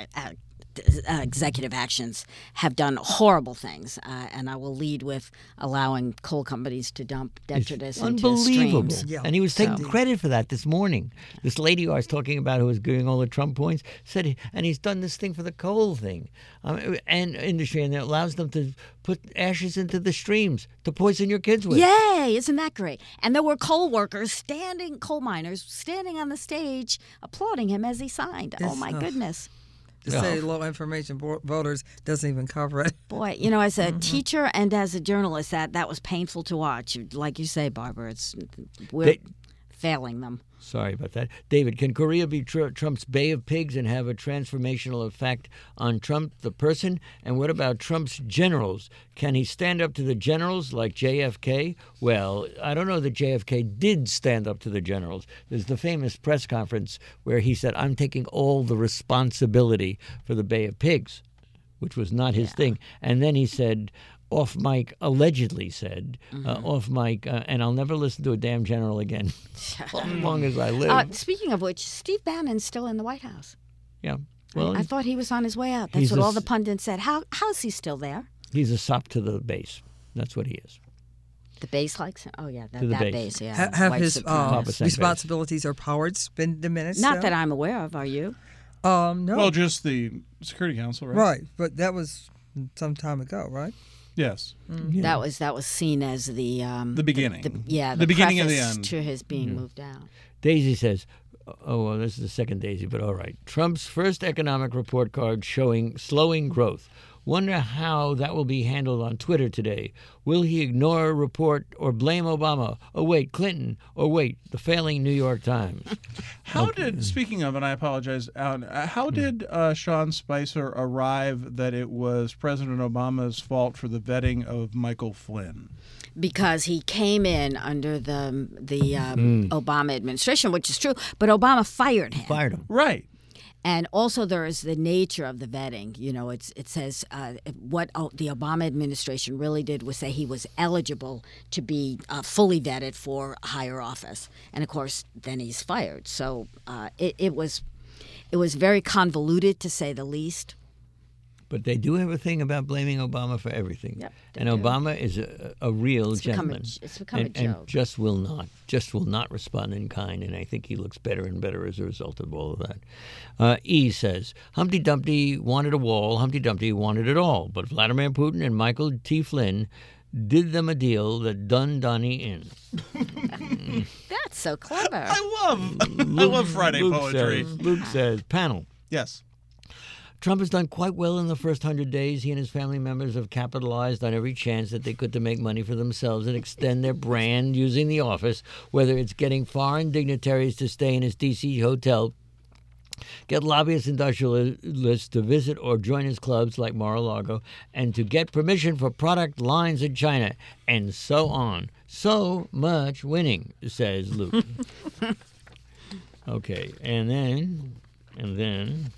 actions have done horrible things, and I will lead with allowing coal companies to dump detritus into unbelievable. streams. Yeah. And he was taking credit for that this morning. This lady who I was talking about, who was giving all the Trump points, said, and he's done this thing for the coal thing, and industry, and it allows them to put ashes into the streams to poison your kids with. Yay! Isn't that great? And there were coal miners standing on the stage applauding him as he signed. Oh my goodness. To say low information voters doesn't even cover it. Boy, as a teacher and as a journalist, that was painful to watch. Like you say, Barbara, we're failing them. Sorry about that. David, can Korea be Trump's Bay of Pigs and have a transformational effect on Trump, the person? And what about Trump's generals? Can he stand up to the generals like JFK? Well, I don't know that JFK did stand up to the generals. There's the famous press conference where he said, I'm taking all the responsibility for the Bay of Pigs, which was not his thing. And then he said, off mic, allegedly said, off mic, and I'll never listen to a damn general again as long as I live. Speaking of which, Steve Bannon's still in the White House. Yeah. Well, I thought he was on his way out. That's what all the pundits said. How's he still there? He's a sop to the base. That's what he is. The base likes him? Oh, yeah, that base. base, yeah. Have White his supremacist. responsibilities or powers been diminished? Not that I'm aware of. Are you? No. Well, just the Security Council, right? Right, but that was some time ago, right? Yes. Yeah. That was seen as the beginning. The beginning of the preface end. to his being moved out. Daisy says, oh, well, this is the second Daisy, but all right. Trump's first economic report card showing slowing growth. Wonder how that will be handled on Twitter today. Will he ignore a report or blame Obama? Oh, wait, Clinton. Or wait, the failing New York Times. Speaking of, and I apologize, Alan, how did Sean Spicer arrive that it was President Obama's fault for the vetting of Michael Flynn? Because he came in under the Obama administration, which is true, but Obama fired him. Right. And also there is the nature of the vetting. You know, it says what the Obama administration really did was say he was eligible to be fully vetted for a higher office. And, of course, then he's fired. So it was very convoluted, to say the least. But they do have a thing about blaming Obama for everything. Yep, and Obama is a real gentleman. It's become a joke. And just will not respond in kind. And I think he looks better and better as a result of all of that. E says, Humpty Dumpty wanted a wall. Humpty Dumpty wanted it all. But Vladimir Putin and Michael T. Flynn did them a deal that done Donnie in. That's so clever. I love Friday poetry. Luke says, panel. Yes. Trump has done quite well in the first 100 days. He and his family members have capitalized on every chance that they could to make money for themselves and extend their brand using the office, whether it's getting foreign dignitaries to stay in his D.C. hotel, get lobbyist industrialists to visit or join his clubs like Mar-a-Lago, and to get permission for product lines in China, and so on. So much winning, says Luke. Okay, and then...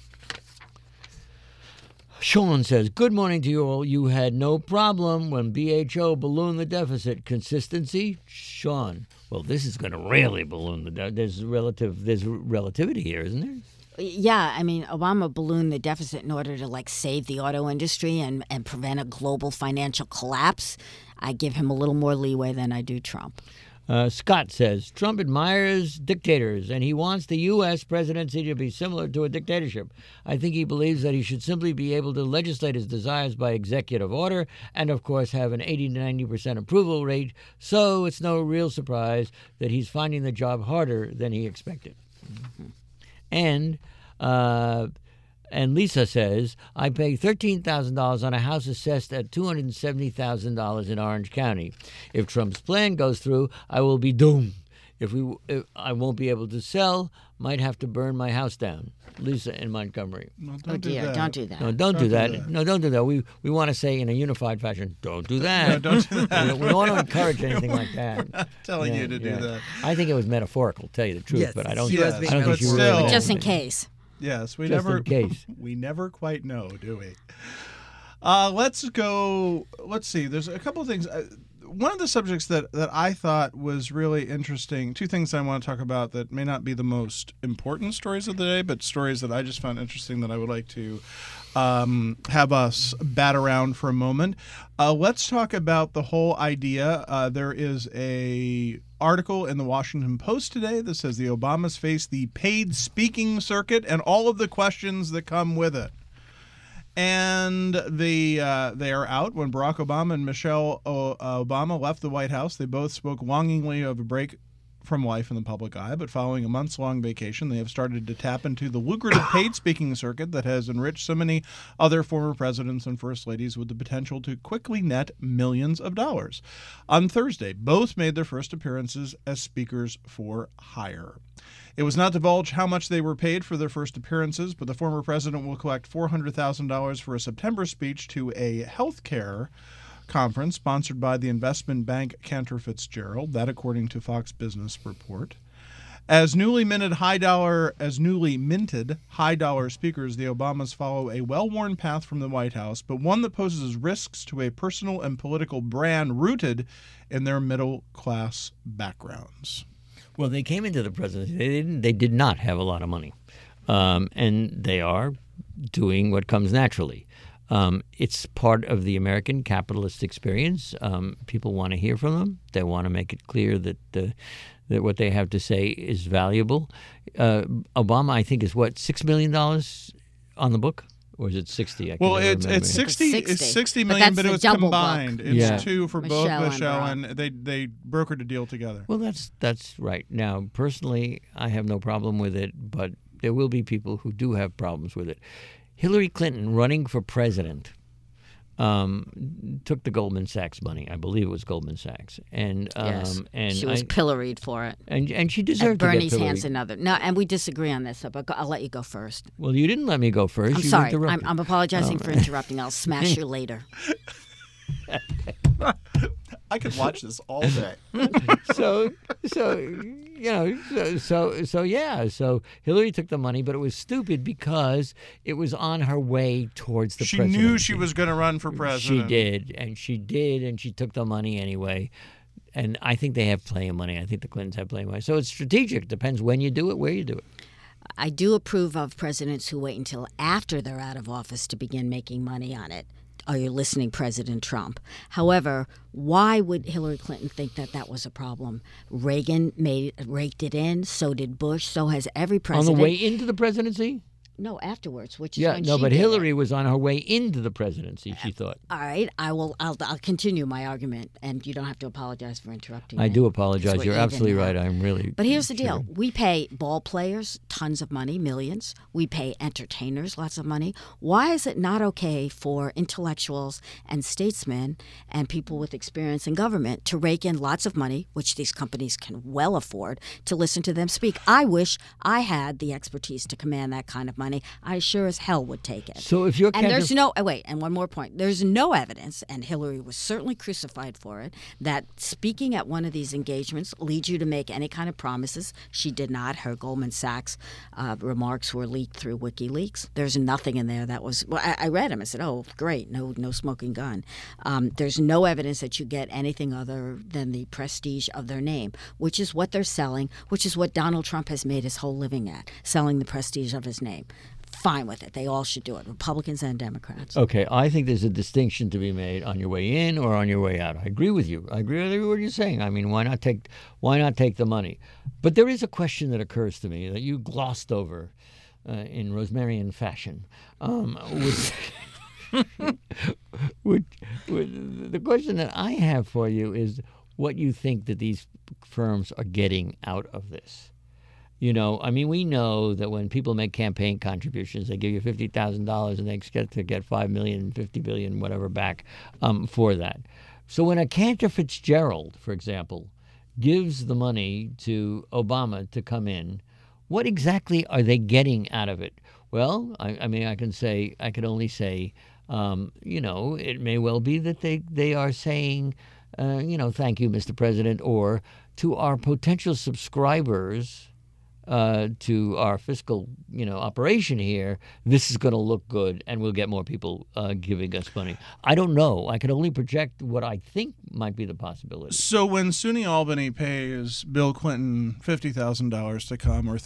Sean says, good morning to you all. You had no problem when BHO ballooned the deficit. Consistency? Sean, well, this is going to really balloon the deficit. There's relativity here, isn't there? Yeah, I mean, Obama ballooned the deficit in order to, save the auto industry and prevent a global financial collapse. I give him a little more leeway than I do Trump. Scott says, Trump admires dictators, and he wants the U.S. presidency to be similar to a dictatorship. I think he believes that he should simply be able to legislate his desires by executive order and, of course, have an 80 to 90% approval rate, so it's no real surprise that he's finding the job harder than he expected. Mm-hmm. And Lisa says, I pay $13,000 on a house assessed at $270,000 in Orange County. If Trump's plan goes through, I will be doomed. If I won't be able to sell, might have to burn my house down. Lisa in Montgomery. No, don't do that. No, don't do that. No, don't do that. We want to say in a unified fashion, don't do that. No, don't do that. We don't want to encourage anything like that. I'm not telling you to do that. I think it was metaphorical, to tell you the truth, Yes, but I don't she was I being don't think you metaphorical. really Just in case. Yes, Just in case. We never quite know, do we? Let's see. There's a couple of things. One of the subjects that I thought was really interesting, two things I want to talk about that may not be the most important stories of the day, but stories that I just found interesting that I would like to have us bat around for a moment. Let's talk about the whole idea. There is a article in the Washington Post today that says the Obamas face the paid speaking circuit and all of the questions that come with it. And they are out. When Barack Obama and Michelle Obama left the White House, they both spoke longingly of a break from life in the public eye, but following a months-long vacation, they have started to tap into the lucrative paid speaking circuit that has enriched so many other former presidents and first ladies with the potential to quickly net millions of dollars. On Thursday, both made their first appearances as speakers for hire. It was not divulged how much they were paid for their first appearances, but the former president will collect $400,000 for a September speech to a health care conference sponsored by the investment bank Cantor Fitzgerald, that according to Fox Business Report. As newly minted high-dollar speakers, the Obamas follow a well-worn path from the White House, but one that poses risks to a personal and political brand rooted in their middle-class backgrounds. Well, they came into the presidency. They did not have a lot of money, and they are doing what comes naturally. It's part of the American capitalist experience. People want to hear from them. They want to make it clear that what they have to say is valuable. Obama, I think, is what, $6 million on the book? Or is it 60? It's 60. It's 60 million, but it was combined. Book. It's two for both Michelle and they brokered a deal together. Well, that's right. Now, personally, I have no problem with it, but there will be people who do have problems with it. Hillary Clinton, running for president, took the Goldman Sachs money. I believe it was Goldman Sachs, and and she was pilloried for it. And she deserved Bernie's to get hands another. No, and we disagree on this, but I'll let you go first. Well, you didn't let me go first. I'm sorry. I'm apologizing for interrupting. I'll smash you later. I could watch this all day. So Hillary took the money, but it was stupid because it was on her way towards the presidency. She knew she was going to run for president. She did, and she took the money anyway. And I think they have plenty of money. I think the Clintons have plenty of money. So it's strategic. Depends when you do it, where you do it. I do approve of presidents who wait until after they're out of office to begin making money on it. Are you listening, President Trump? However, why would Hillary Clinton think that was a problem? Reagan raked it in. So did Bush. So has every president. On the way into the presidency? No, afterwards, which is when she but did Hillary it. was on her way into the presidency, she thought. All right, I'll continue my argument, and you don't have to apologize for interrupting. I do apologize. You're absolutely right. I'm really. But here's the deal: we pay ball players tons of money, millions. We pay entertainers lots of money. Why is it not okay for intellectuals and statesmen and people with experience in government to rake in lots of money, which these companies can well afford, to listen to them speak? I wish I had the expertise to command that kind of money. I sure as hell would take it. So if you're and one more point. There's no evidence, and Hillary was certainly crucified for it, that speaking at one of these engagements leads you to make any kind of promises. She did not. Her Goldman Sachs remarks were leaked through WikiLeaks. There's nothing in there that was. Well, I read them. I said, "Oh, great, no smoking gun." There's no evidence that you get anything other than the prestige of their name, which is what they're selling, which is what Donald Trump has made his whole living at, selling the prestige of his name. Fine with it. They all should do it, Republicans and Democrats. Okay, I think there's a distinction to be made on your way in or on your way out. I agree with you. I agree with every word you're saying. I mean, why not take the money? But there is a question that occurs to me that you glossed over in Rosemaryan fashion. The question that I have for you is what you think that these firms are getting out of this. You know, I mean, we know that when people make campaign contributions, they give you $50,000 and they expect to get $5 million, $50 billion, whatever back for that. So when a Cantor Fitzgerald, for example, gives the money to Obama to come in, what exactly are they getting out of it? Well, I mean, I could only say, it may well be that they are saying, thank you, Mr. President, or to our potential subscribers. To our fiscal, operation here, this is going to look good, and we'll get more people giving us money. I don't know. I can only project what I think might be the possibility. So when SUNY Albany pays Bill Clinton $50,000 to come, or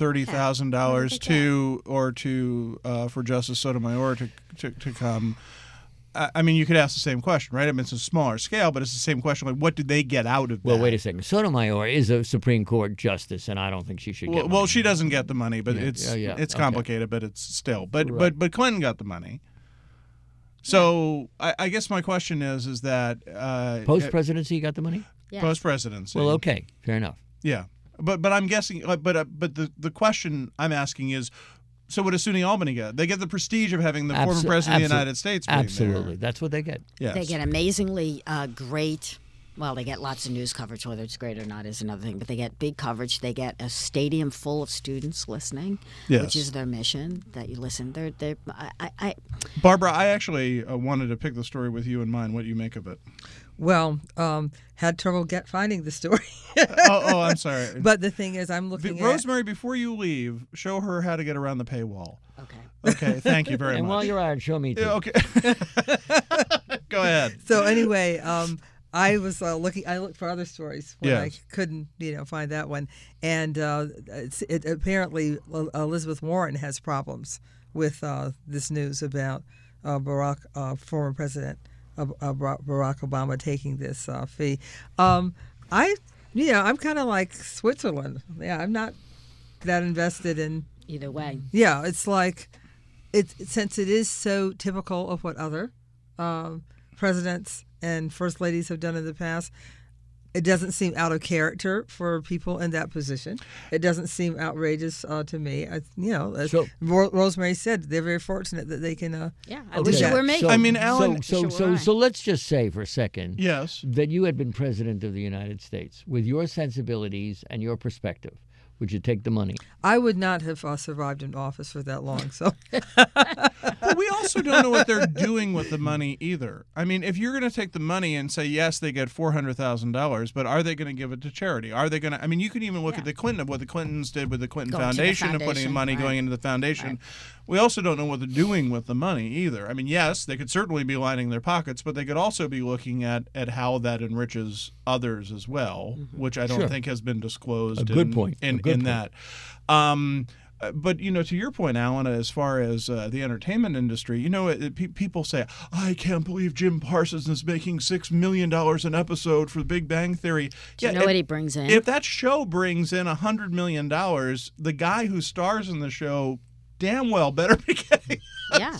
$30,000 for Justice Sotomayor to come. I mean, you could ask the same question, right? I mean, it's a smaller scale, but it's the same question. Like, what did they get out of that? Well, wait a second. Sotomayor is a Supreme Court justice, and I don't think she should get money. Well, she doesn't get the money, but it's complicated, but it's still. But Clinton got the money. So I guess my question is that post-presidency got the money? Yes. Post-presidency. Well, okay. Fair enough. Yeah. But I'm guessing. But the question I'm asking is, so what does SUNY Albany get? They get the prestige of having the former president of the United States. Being Absolutely, there. that's what they get. Yes. They get amazingly great. Well, they get lots of news coverage. Whether it's great or not is another thing. But they get big coverage. They get a stadium full of students listening, Yes. which is their mission. That you listen. Barbara, I actually wanted to pick the story with you in mind. What do you make of it? Well, had trouble finding the story. oh, I'm sorry. But the thing is, I'm looking at Rosemary, before you leave, show her how to get around the paywall. Okay. Okay, thank you very And much. while you're at it, show me too. Yeah, okay. Go ahead. So anyway, I was looking. I looked for other stories when I Yes. couldn't, find that one. And apparently Elizabeth Warren has problems with this news about former President Barack Obama taking this fee. I'm kind of like Switzerland. Yeah, I'm not that invested in. Either way. Yeah, it's like since it is so typical of what other presidents and first ladies have done in the past. It doesn't seem out of character for people in that position. It doesn't seem outrageous to me. As Rosemary said, they're very fortunate that they can. I wish it were me. So, I mean, Alan- So let's just say for a second Yes. that you had been president of the United States with your sensibilities and your perspective. Would you take the money? I would not have survived in office for that long. So, But we also don't know what they're doing with the money either. I mean, if you're going to take the money and say, yes, they get $400,000, but are they going to give it to charity? Are they going to? I mean, you can even look at what the Clintons did with the Clinton Going to the Foundation and putting foundation, money right. going into the foundation. We also don't know what they're doing with the money either. I mean, yes, they could certainly be lining their pockets, but they could also be looking at how that enriches others as well, which I don't Sure. think has been disclosed. A good point. A In good point. that. But, to your point, Alan, as far as the entertainment industry, people say, I can't believe Jim Parsons is making $6 million an episode for The Big Bang Theory. Do you know what he brings in? If that show brings in $100 million, the guy who stars in the show damn well better be getting Yeah.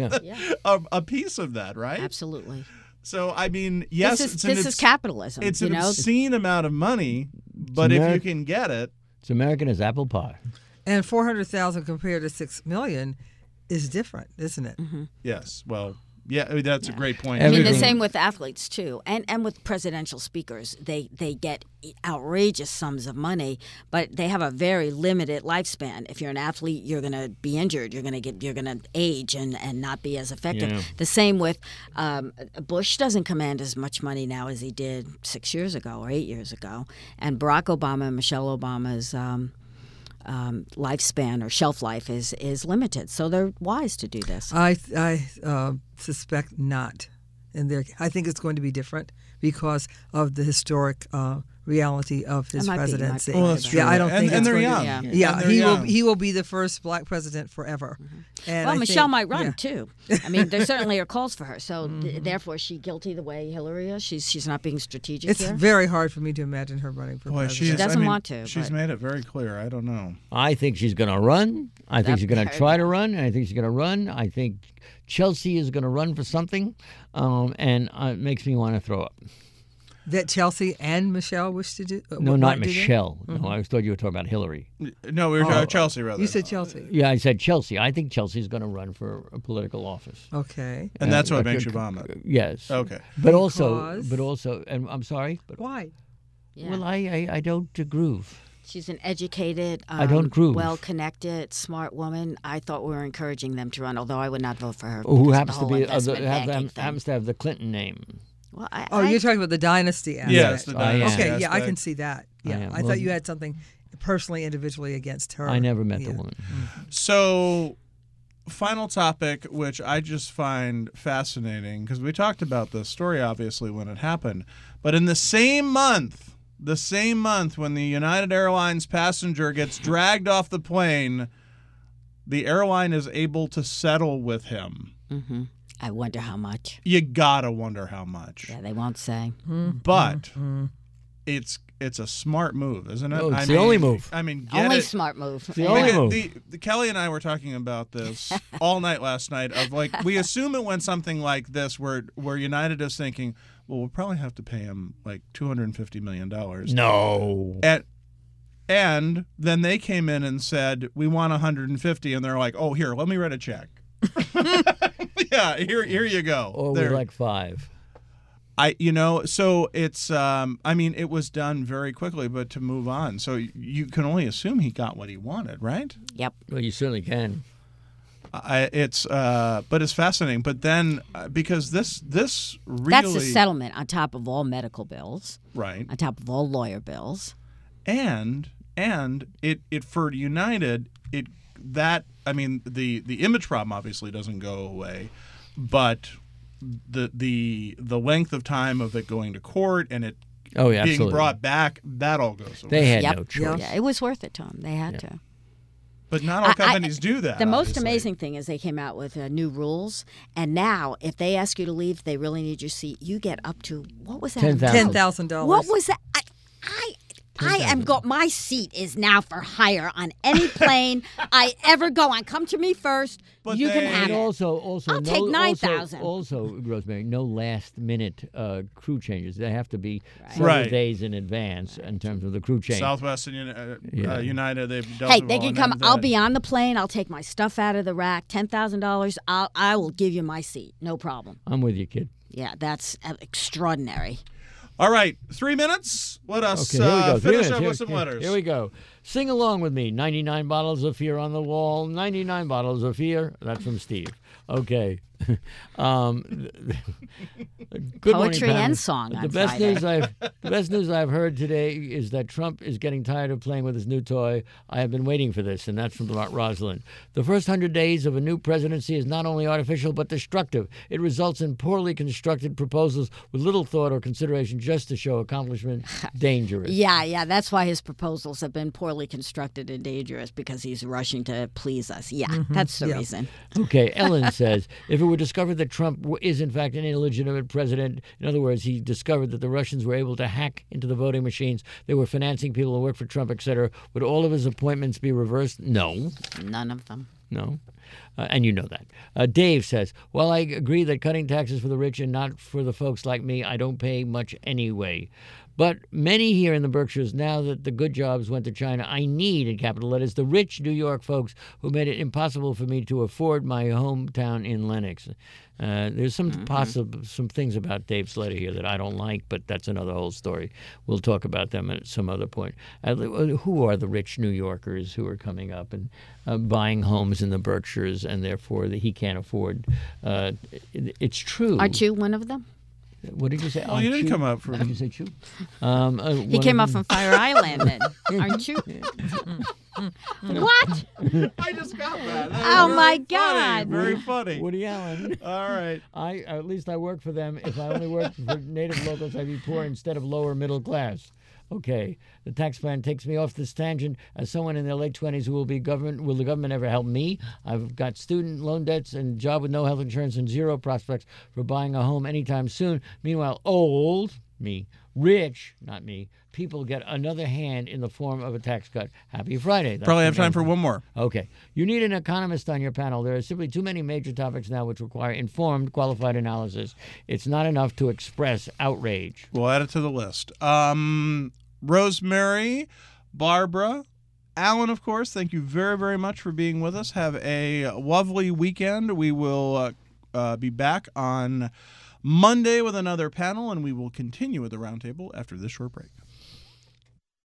a piece of that, right? Absolutely. So, I mean, yes, This is capitalism. It's you an know? obscene amount of money, but if you can get it. It's American as apple pie. and 400,000 compared to 6 million is different, isn't it? Yes, well, yeah, that's a great point. I mean, the Everything- same with athletes too, and with presidential speakers. They get outrageous sums of money, but they have a very limited lifespan. If you're an athlete, you're going to be injured. You're going to age and not be as effective. Yeah. The same with Bush doesn't command as much money now as he did 6 years ago or 8 years ago, and Barack Obama and Michelle Obama's lifespan or shelf life is limited. So they're wise to do this. I suspect not. I think it's going to be different because of the historic reality of his That might be- presidency. might be Well, that's true. I don't think And it's they're going young. to. Yeah. Yeah, And they're he young. will. He will be the first black president forever. And Well, I Michelle think- might run yeah. too. I mean, there certainly are calls for her. So therefore, is she guilty the way Hillary is? She's not being strategic It's here. very hard for me to imagine her running for Boy, president. doesn't want to, She's but- made it very clear. I don't know. I think she's going to run. I think That- she's going to try to run. And I think she's going to run. I think Chelsea is going to run for something. And it makes me want to throw up. That Chelsea and Michelle wish to do. No, not might do that? Michelle. No, I thought you were talking about Hillary. No, we were Chelsea, rather. You said Chelsea. Yeah, I said Chelsea. I think Chelsea's going to run for a political office. Okay. and that's what Uh, makes c- you vomit. Yes. Okay. But Because- also, and I'm sorry, but Why? Yeah. well, I don't groove. She's an educated, I don't groove. well-connected, smart woman. I thought we were encouraging them to run, although I would not vote for her. Who because of happens the to whole be investment banking thing. happens to have the Clinton name. Well, You're talking about the dynasty aspect. Yes, the I am. dynasty Okay, yeah, I aspect. can see that. Yeah, am. I Well, thought you had something personally, individually against her. I never met Yeah. the woman. So, final topic, which I just find fascinating, because we talked about this story, obviously, when it happened. But in the same month when the United Airlines passenger gets dragged off the plane, the airline is able to settle with him. I wonder how much. You gotta wonder how much. Yeah, they won't say. But it's a smart move, isn't it? Oh, it's the only move. I mean, get Only it. smart move. the only Because move. the Kelly and I were talking about this all night last night. Of like, we assume it when something like this, where United is thinking, well, we'll probably have to pay him like $250 million. No. And And then they came in and said, we want 150. And they're like, oh, here, let me write a check. Yeah, here you go. Or There. we'd like 5. So it's, it was done very quickly, but to move on. So you can only assume he got what he wanted, right? Yep. Well, you certainly can. But it's fascinating. But then, because this really. That's the settlement on top of all medical bills, Right. on top of all lawyer bills. And it for United, the image problem obviously doesn't go away, but the length of time of it going to court and it Oh, yeah, being absolutely. brought back, that all goes away. They had Yep. no choice. Yeah, it was worth it to them. They had to. But not all companies do that. The most obviously. amazing thing is they came out with new rules, and now if they ask you to leave, they really need your seat. You get up to what was that? $10,000. $10,000. What was that? I am my seat is now for hire on any plane I ever go on. Come to me first. But you can they- have And it. also, I'll take 9,000. Also, Rosemary, no last-minute crew changes. They have to be several Right. days in advance in terms of the crew change. Southwest and Yeah. United, they've dealt Hey, with they all can of come. that. I'll be on the plane. I'll take my stuff out of the rack. $10,000. I will give you my seat. No problem. I'm with you, kid. Yeah, that's extraordinary. All right, 3 minutes. Let us Okay, here we go. 3 finish minutes. up Here- with some here- letters. Here we go. Sing along with me. 99 bottles of fear on the wall. 99 bottles of fear. That's from Steve. Okay. Good morning, Poetry panel. and song The on best Friday. the best news I've heard today is that Trump is getting tired of playing with his new toy. I have been waiting for this, and that's from Rosalind. The first 100 days of a new presidency is not only artificial but destructive. It results in poorly constructed proposals with little thought or consideration just to show accomplishment. Dangerous. Yeah, that's why his proposals have been poorly constructed and dangerous, because he's rushing to please us. Yeah, that's the reason. Okay, Ellen says, if it were discovered that Trump is in fact an illegitimate president, in other words, he discovered that the Russians were able to hack into the voting machines, they were financing people who work for Trump, etc., would all of his appointments be reversed? No. None of them. No. And you know that. Dave says, well, I agree that cutting taxes for the rich and not for the folks like me, I don't pay much anyway. But many here in the Berkshires, now that the good jobs went to China, I need, in capital letters, the rich New York folks who made it impossible for me to afford my hometown in Lenox. There's some some things about Dave's letter here that I don't like, but that's another whole story. We'll talk about them at some other point. Who are the rich New Yorkers who are coming up and buying homes in the Berkshires, and therefore that he can't afford? It's true. Aren't you one of them? What did you say? Well, you didn't come up Did from. you say Chew? He came up from Fire Island, then, aren't you? What? I just got that. Oh, my Funny, God. very funny. Woody Allen. All right. At least I work for them. If I only worked for native locals, I'd be poor instead of lower middle class. Okay, the tax plan takes me off this tangent. As someone in their late 20s who will the government ever help me? I've got student loan debts and a job with no health insurance and zero prospects for buying a home anytime soon. Meanwhile, old, me, rich, not me, people get another hand in the form of a tax cut. Happy Friday. That's Probably the have time main for thing. one more. Okay. You need an economist on your panel. There are simply too many major topics now which require informed, qualified analysis. It's not enough to express outrage. We'll add it to the list. Rosemary, Barbara, Alan, of course, thank you very, very much for being with us. Have a lovely weekend. We will be back on Monday with another panel, and we will continue with the roundtable after this short break.